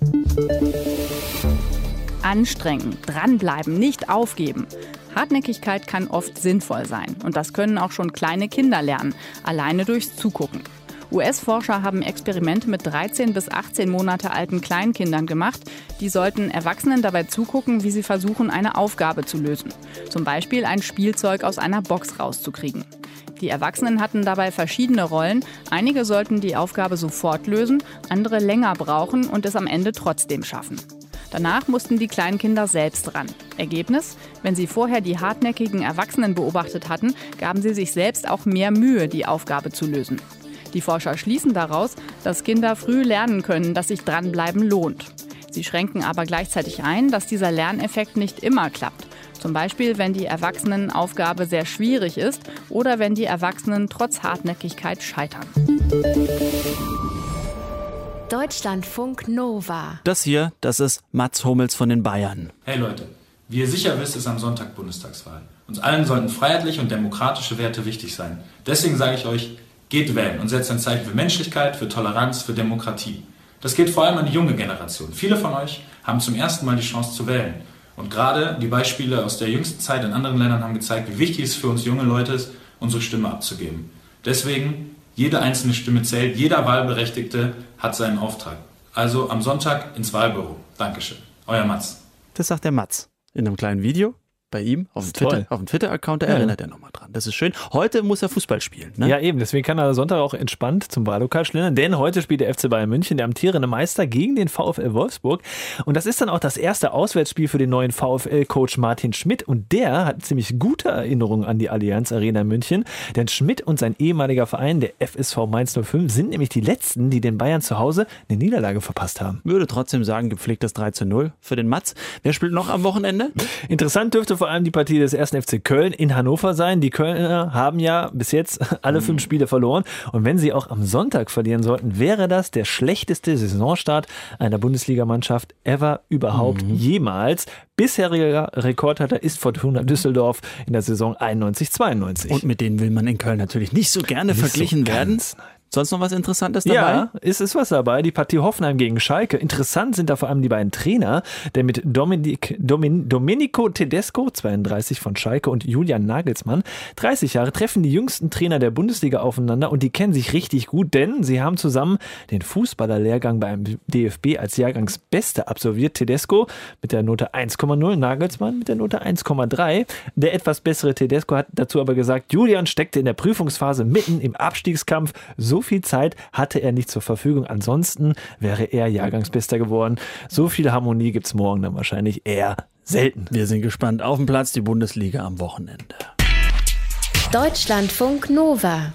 [SPEAKER 18] Anstrengen, dranbleiben, nicht aufgeben. Hartnäckigkeit kann oft sinnvoll sein. Und das können auch schon kleine Kinder lernen, alleine durchs Zugucken. U S-Forscher haben Experimente mit dreizehn bis achtzehn Monate alten Kleinkindern gemacht. Die sollten Erwachsenen dabei zugucken, wie sie versuchen, eine Aufgabe zu lösen. Zum Beispiel ein Spielzeug aus einer Box rauszukriegen. Die Erwachsenen hatten dabei verschiedene Rollen. Einige sollten die Aufgabe sofort lösen, andere länger brauchen und es am Ende trotzdem schaffen. Danach mussten die Kleinkinder selbst ran. Ergebnis? Wenn sie vorher die hartnäckigen Erwachsenen beobachtet hatten, gaben sie sich selbst auch mehr Mühe, die Aufgabe zu lösen. Die Forscher schließen daraus, dass Kinder früh lernen können, dass sich dranbleiben lohnt. Sie schränken aber gleichzeitig ein, dass dieser Lerneffekt nicht immer klappt. Zum Beispiel, wenn die Erwachsenenaufgabe sehr schwierig ist oder wenn die Erwachsenen trotz Hartnäckigkeit scheitern.
[SPEAKER 1] Deutschlandfunk Nova.
[SPEAKER 2] Das hier, das ist Mats Hummels von den Bayern.
[SPEAKER 19] Hey Leute, wie ihr sicher wisst, ist am Sonntag Bundestagswahl. Uns allen sollten freiheitliche und demokratische Werte wichtig sein. Deswegen sage ich euch, geht wählen und setzt ein Zeichen für Menschlichkeit, für Toleranz, für Demokratie. Das geht vor allem an die junge Generation. Viele von euch haben zum ersten Mal die Chance zu wählen. Und gerade die Beispiele aus der jüngsten Zeit in anderen Ländern haben gezeigt, wie wichtig es für uns junge Leute ist, unsere Stimme abzugeben. Deswegen, jede einzelne Stimme zählt, jeder Wahlberechtigte hat seinen Auftrag. Also am Sonntag ins Wahlbüro. Dankeschön. Euer Mats.
[SPEAKER 2] Das sagt der Mats in einem kleinen Video bei ihm auf dem Twitter, auf dem Twitter-Account. Da
[SPEAKER 4] Ja.
[SPEAKER 2] erinnert er nochmal dran. Das ist schön. Heute muss er Fußball spielen. Ne?
[SPEAKER 4] Ja, eben. Deswegen kann er Sonntag auch entspannt zum Wahllokal schlendern. Denn heute spielt der F C Bayern München, der amtierende Meister, gegen den VfL Wolfsburg. Und das ist dann auch das erste Auswärtsspiel für den neuen VfL-Coach Martin Schmidt. Und der hat ziemlich gute Erinnerungen an die Allianz Arena München. Denn Schmidt und sein ehemaliger Verein, der F S V Mainz null fünf, sind nämlich die letzten, die den Bayern zu Hause eine Niederlage verpasst haben.
[SPEAKER 2] Würde trotzdem sagen, gepflegtes drei zu null für den Mats. Wer spielt noch am Wochenende?
[SPEAKER 4] Interessant dürfte vor allem die Partie des ersten F C Köln in Hannover sein. Die Kölner haben ja bis jetzt alle mhm. fünf Spiele verloren. Und wenn sie auch am Sonntag verlieren sollten, wäre das der schlechteste Saisonstart einer Bundesligamannschaft ever überhaupt mhm. jemals. Bisheriger Rekordhalter ist Fortuna Düsseldorf in der Saison einundneunzig zweiundneunzig.
[SPEAKER 2] Und mit denen will man in Köln natürlich nicht so gerne nicht verglichen so werden. Ganz, Sonst noch was Interessantes dabei?
[SPEAKER 4] Ja, es ist was dabei. Die Partie Hoffenheim gegen Schalke. Interessant sind da vor allem die beiden Trainer, der mit Dominik, Domin, Domenico Tedesco, zweiunddreißig von Schalke, und Julian Nagelsmann, dreißig Jahre, treffen die jüngsten Trainer der Bundesliga aufeinander und die kennen sich richtig gut, denn sie haben zusammen den Fußballerlehrgang beim D F B als Jahrgangsbeste absolviert. Tedesco mit der Note eins Komma null, Nagelsmann mit der Note eins Komma drei. Der etwas bessere Tedesco hat dazu aber gesagt, Julian steckte in der Prüfungsphase mitten im Abstiegskampf. So viel Zeit hatte er nicht zur Verfügung. Ansonsten wäre er Jahrgangsbester geworden. So viel Harmonie gibt es morgen dann wahrscheinlich eher selten.
[SPEAKER 2] Wir sind gespannt auf den Platz, die Bundesliga am Wochenende.
[SPEAKER 1] Deutschlandfunk Nova,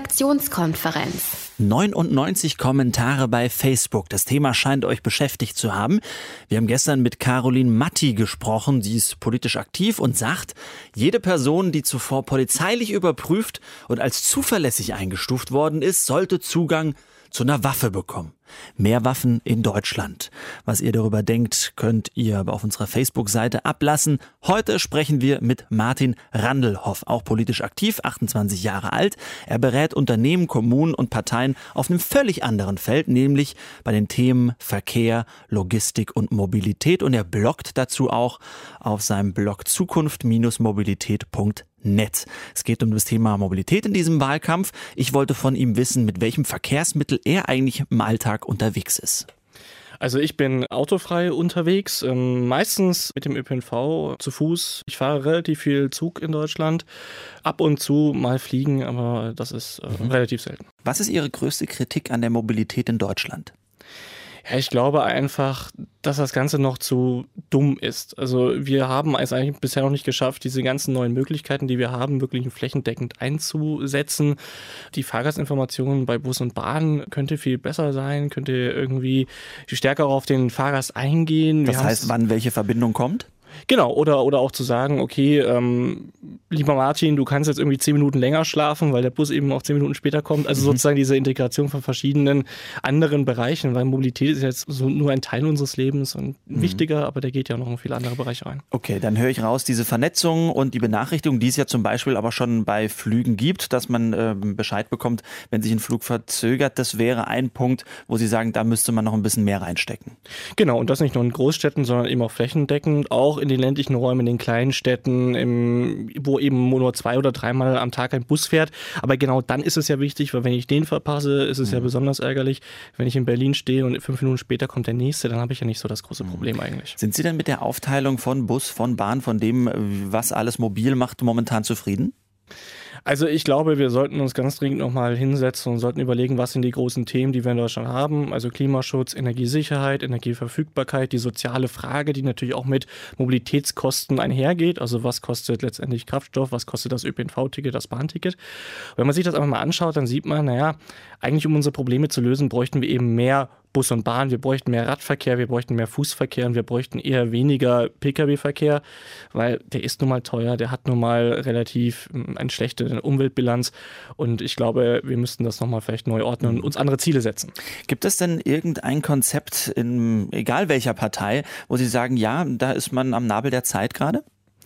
[SPEAKER 1] Redaktionskonferenz.
[SPEAKER 2] neunundneunzig Kommentare bei Facebook. Das Thema scheint euch beschäftigt zu haben. Wir haben gestern mit Caroline Matti gesprochen. Sie ist politisch aktiv und sagt, jede Person, die zuvor polizeilich überprüft und als zuverlässig eingestuft worden ist, sollte Zugang zu einer Waffe bekommen. Mehr Waffen in Deutschland. Was ihr darüber denkt, könnt ihr auf unserer Facebook-Seite ablassen. Heute sprechen wir mit Martin Randelhoff, auch politisch aktiv, achtundzwanzig Jahre alt. Er berät Unternehmen, Kommunen und Parteien auf einem völlig anderen Feld, nämlich bei den Themen Verkehr, Logistik und Mobilität. Und er bloggt dazu auch auf seinem Blog zukunft mobilität punkt net. Es geht um das Thema Mobilität in diesem Wahlkampf. Ich wollte von ihm wissen, mit welchem Verkehrsmittel er eigentlich im Alltag unterwegs ist.
[SPEAKER 20] Also ich bin autofrei unterwegs, ähm, meistens mit dem Ö P N V, zu Fuß. Ich fahre relativ viel Zug in Deutschland, ab und zu mal fliegen, aber das ist äh, mhm. relativ selten.
[SPEAKER 2] Was ist Ihre größte Kritik an der Mobilität in Deutschland?
[SPEAKER 20] Ja, ich glaube einfach, dass das Ganze noch zu dumm ist. Also wir haben es eigentlich bisher noch nicht geschafft, diese ganzen neuen Möglichkeiten, die wir haben, wirklich flächendeckend einzusetzen. Die Fahrgastinformation bei Bus und Bahn könnte viel besser sein, könnte irgendwie stärker auf den Fahrgast eingehen.
[SPEAKER 2] Das heißt, wann welche Verbindung kommt?
[SPEAKER 20] Genau, oder, oder auch zu sagen, okay, ähm, lieber Martin, du kannst jetzt irgendwie zehn Minuten länger schlafen, weil der Bus eben auch zehn Minuten später kommt. Also mhm. sozusagen diese Integration von verschiedenen anderen Bereichen, weil Mobilität ist jetzt so nur ein Teil unseres Lebens und mhm. wichtiger, aber der geht ja noch in viele andere Bereiche rein.
[SPEAKER 2] Okay, dann höre ich raus, diese Vernetzung und die Benachrichtigung, die es ja zum Beispiel aber schon bei Flügen gibt, dass man äh, Bescheid bekommt, wenn sich ein Flug verzögert, das wäre ein Punkt, wo Sie sagen, da müsste man noch ein bisschen mehr reinstecken.
[SPEAKER 20] Genau, und das nicht nur in Großstädten, sondern eben auch flächendeckend, auch in den ländlichen Räumen, in den kleinen Städten, im, wo eben nur zwei oder dreimal am Tag ein Bus fährt. Aber genau dann ist es ja wichtig, weil wenn ich den verpasse, ist es mhm. ja besonders ärgerlich. Wenn ich in Berlin stehe und fünf Minuten später kommt der nächste, dann habe ich ja nicht so das große Problem mhm. eigentlich.
[SPEAKER 2] Sind Sie denn mit der Aufteilung von Bus, von Bahn, von dem, was alles mobil macht, momentan zufrieden?
[SPEAKER 20] Also ich glaube, wir sollten uns ganz dringend nochmal hinsetzen und sollten überlegen, was sind die großen Themen, die wir in Deutschland haben. Also Klimaschutz, Energiesicherheit, Energieverfügbarkeit, die soziale Frage, die natürlich auch mit Mobilitätskosten einhergeht. Also was kostet letztendlich Kraftstoff, was kostet das Ö P N V-Ticket, das Bahnticket. Wenn man sich das einfach mal anschaut, dann sieht man, naja, eigentlich um unsere Probleme zu lösen, bräuchten wir eben mehr Bus und Bahn, wir bräuchten mehr Radverkehr, wir bräuchten mehr Fußverkehr und wir bräuchten eher weniger Pkw-Verkehr, weil der ist nun mal teuer, der hat nun mal relativ eine schlechte Umweltbilanz und ich glaube, wir müssten das nochmal vielleicht neu ordnen und uns andere Ziele setzen.
[SPEAKER 2] Gibt es denn irgendein Konzept, in egal welcher Partei, wo Sie sagen, ja, da ist man am Nabel der Zeit gerade?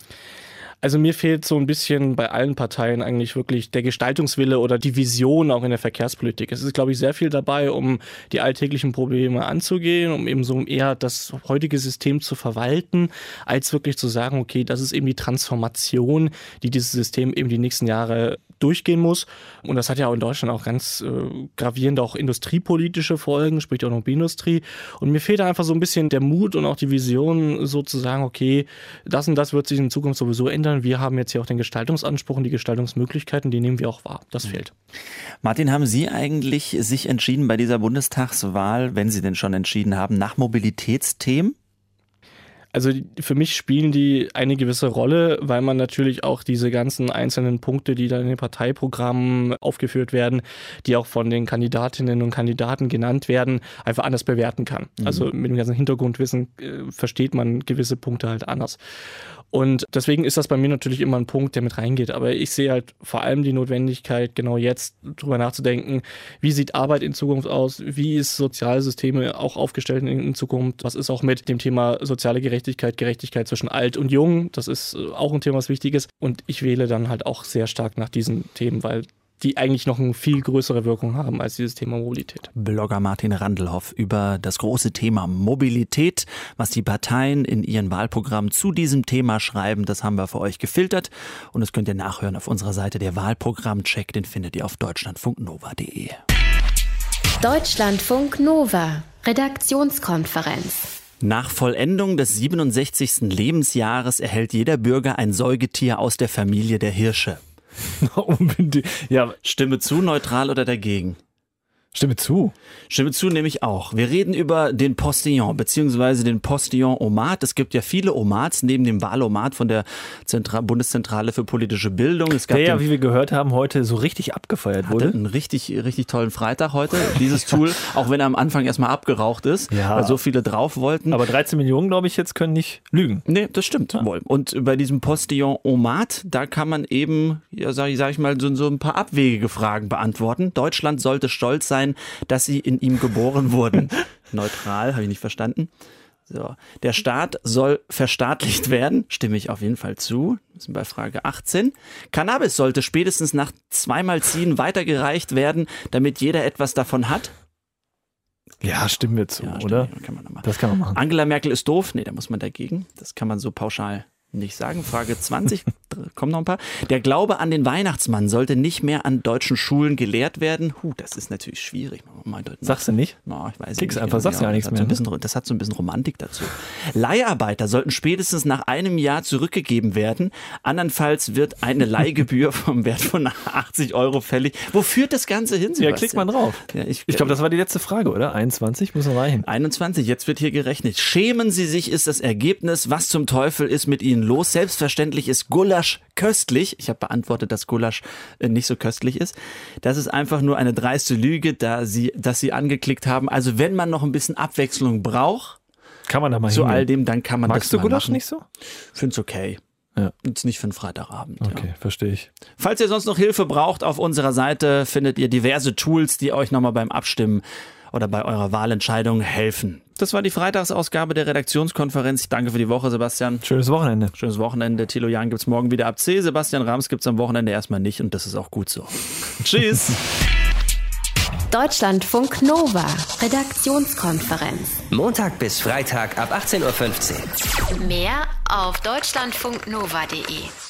[SPEAKER 20] Also mir fehlt so ein bisschen bei allen Parteien eigentlich wirklich der Gestaltungswille oder die Vision auch in der Verkehrspolitik. Es ist, glaube ich, sehr viel dabei, um die alltäglichen Probleme anzugehen, um eben so eher das heutige System zu verwalten, als wirklich zu sagen, okay, das ist eben die Transformation, die dieses System eben die nächsten Jahre durchgehen muss. Und das hat ja auch in Deutschland auch ganz äh, gravierende auch industriepolitische Folgen, sprich die Automobilindustrie. Und mir fehlt einfach so ein bisschen der Mut und auch die Vision, so zu sagen, okay, das und das wird sich in Zukunft sowieso ändern. Wir haben jetzt hier auch den Gestaltungsanspruch und die Gestaltungsmöglichkeiten, die nehmen wir auch wahr. Das fehlt.
[SPEAKER 2] Martin, haben Sie eigentlich sich entschieden bei dieser Bundestagswahl, wenn Sie denn schon entschieden haben, nach Mobilitätsthemen?
[SPEAKER 20] Also für mich spielen die eine gewisse Rolle, weil man natürlich auch diese ganzen einzelnen Punkte, die da in den Parteiprogrammen aufgeführt werden, die auch von den Kandidatinnen und Kandidaten genannt werden, einfach anders bewerten kann. Mhm. Also mit dem ganzen Hintergrundwissen äh, versteht man gewisse Punkte halt anders. Und deswegen ist das bei mir natürlich immer ein Punkt, der mit reingeht. Aber ich sehe halt vor allem die Notwendigkeit, genau jetzt drüber nachzudenken, wie sieht Arbeit in Zukunft aus, wie ist Sozialsysteme auch aufgestellt in Zukunft, was ist auch mit dem Thema soziale Gerechtigkeit, Gerechtigkeit zwischen alt und jung, das ist auch ein Thema, was wichtig ist. Und ich wähle dann halt auch sehr stark nach diesen Themen, weil die eigentlich noch eine viel größere Wirkung haben als dieses Thema Mobilität.
[SPEAKER 2] Blogger Martin Randelhoff über das große Thema Mobilität, was die Parteien in ihren Wahlprogrammen zu diesem Thema schreiben, das haben wir für euch gefiltert und das könnt ihr nachhören auf unserer Seite. Der Wahlprogrammcheck, den findet ihr auf deutschlandfunk nova punkt de.
[SPEAKER 1] Deutschlandfunk Nova, Redaktionskonferenz.
[SPEAKER 2] Nach Vollendung des siebenundsechzigsten Lebensjahres erhält jeder Bürger ein Säugetier aus der Familie der Hirsche.
[SPEAKER 4] Unbedingt. Ja,
[SPEAKER 2] Stimme zu, neutral oder dagegen?
[SPEAKER 4] Stimme zu.
[SPEAKER 2] Stimme zu nehme ich auch. Wir reden über den Postillon beziehungsweise den Postillon-Omat. Es gibt ja viele Omats neben dem Wahlomat von der Zentra- Bundeszentrale für politische Bildung. Es gab
[SPEAKER 4] der ja,
[SPEAKER 2] den,
[SPEAKER 4] wie wir gehört haben, heute so richtig abgefeiert wurde.
[SPEAKER 2] Einen richtig, richtig tollen Freitag heute, dieses Tool, auch wenn er am Anfang erstmal abgeraucht ist,
[SPEAKER 4] ja,
[SPEAKER 2] weil so viele drauf wollten.
[SPEAKER 4] Aber dreizehn Millionen, glaube ich, jetzt können nicht lügen.
[SPEAKER 2] Nee, das stimmt ja. wohl. Und bei diesem Postillon-Omat, da kann man eben, ja, sag ich, sag ich mal, so, so ein paar abwegige Fragen beantworten. Deutschland sollte stolz sein, dass sie in ihm geboren wurden. Neutral, habe ich nicht verstanden. So. Der Staat soll verstaatlicht werden, stimme ich auf jeden Fall zu. Wir sind bei Frage achtzehn. Cannabis sollte spätestens nach zweimal Ziehen weitergereicht werden, damit jeder etwas davon hat.
[SPEAKER 4] Ja, stimmen wir zu, ja, oder?
[SPEAKER 2] Stimmt, kann man machen.
[SPEAKER 4] Das kann man machen.
[SPEAKER 2] Angela Merkel ist doof. Nee, da muss man dagegen. Das kann man so pauschal nicht sagen. Frage zwanzig, kommen noch ein paar. Der Glaube an den Weihnachtsmann sollte nicht mehr an deutschen Schulen gelehrt werden. Huh, das ist natürlich schwierig.
[SPEAKER 4] Sagst du nicht?
[SPEAKER 2] No, ich weiß
[SPEAKER 4] Nix
[SPEAKER 2] nicht.
[SPEAKER 4] einfach, sagst du ja nichts mehr.
[SPEAKER 2] So bisschen, das hat so ein bisschen Romantik dazu. Leiharbeiter sollten spätestens nach einem Jahr zurückgegeben werden. Andernfalls wird eine Leihgebühr vom Wert von achtzig Euro fällig. Wo führt das Ganze hin, Sebastian?
[SPEAKER 4] Ja, klickt man drauf. Ja, ich ich glaube, das war die letzte Frage, oder? einundzwanzig muss noch reichen.
[SPEAKER 2] einundzwanzig, jetzt wird hier gerechnet. Schämen Sie sich, ist das Ergebnis. Was zum Teufel ist mit Ihnen los? Selbstverständlich ist Gulasch köstlich. Ich habe beantwortet, dass Gulasch nicht so köstlich ist. Das ist einfach nur eine dreiste Lüge, da sie, dass Sie angeklickt haben. Also wenn man noch ein bisschen Abwechslung braucht,
[SPEAKER 4] kann man da mal
[SPEAKER 2] zu
[SPEAKER 4] hingehen.
[SPEAKER 2] all dem, dann kann man
[SPEAKER 4] Magst
[SPEAKER 2] das
[SPEAKER 4] du
[SPEAKER 2] mal
[SPEAKER 4] Gulasch
[SPEAKER 2] machen.
[SPEAKER 4] nicht so?
[SPEAKER 2] Find's okay.
[SPEAKER 4] Ja.
[SPEAKER 2] Jetzt nicht für einen Freitagabend.
[SPEAKER 4] Okay,
[SPEAKER 2] ja.
[SPEAKER 4] verstehe ich.
[SPEAKER 2] Falls ihr sonst noch Hilfe braucht, auf unserer Seite findet ihr diverse Tools, die euch nochmal beim Abstimmen oder bei eurer Wahlentscheidung helfen. Das war die Freitagsausgabe der Redaktionskonferenz. Danke für die Woche, Sebastian.
[SPEAKER 4] Schönes Wochenende.
[SPEAKER 2] Schönes Wochenende. Thilo Jahn gibt's morgen wieder ab C. Sebastian Rams gibt's am Wochenende erstmal nicht und das ist auch gut so. Tschüss.
[SPEAKER 1] Deutschlandfunk Nova, Redaktionskonferenz.
[SPEAKER 21] Montag bis Freitag ab achtzehn Uhr fünfzehn.
[SPEAKER 1] Mehr auf deutschlandfunknova punkt de.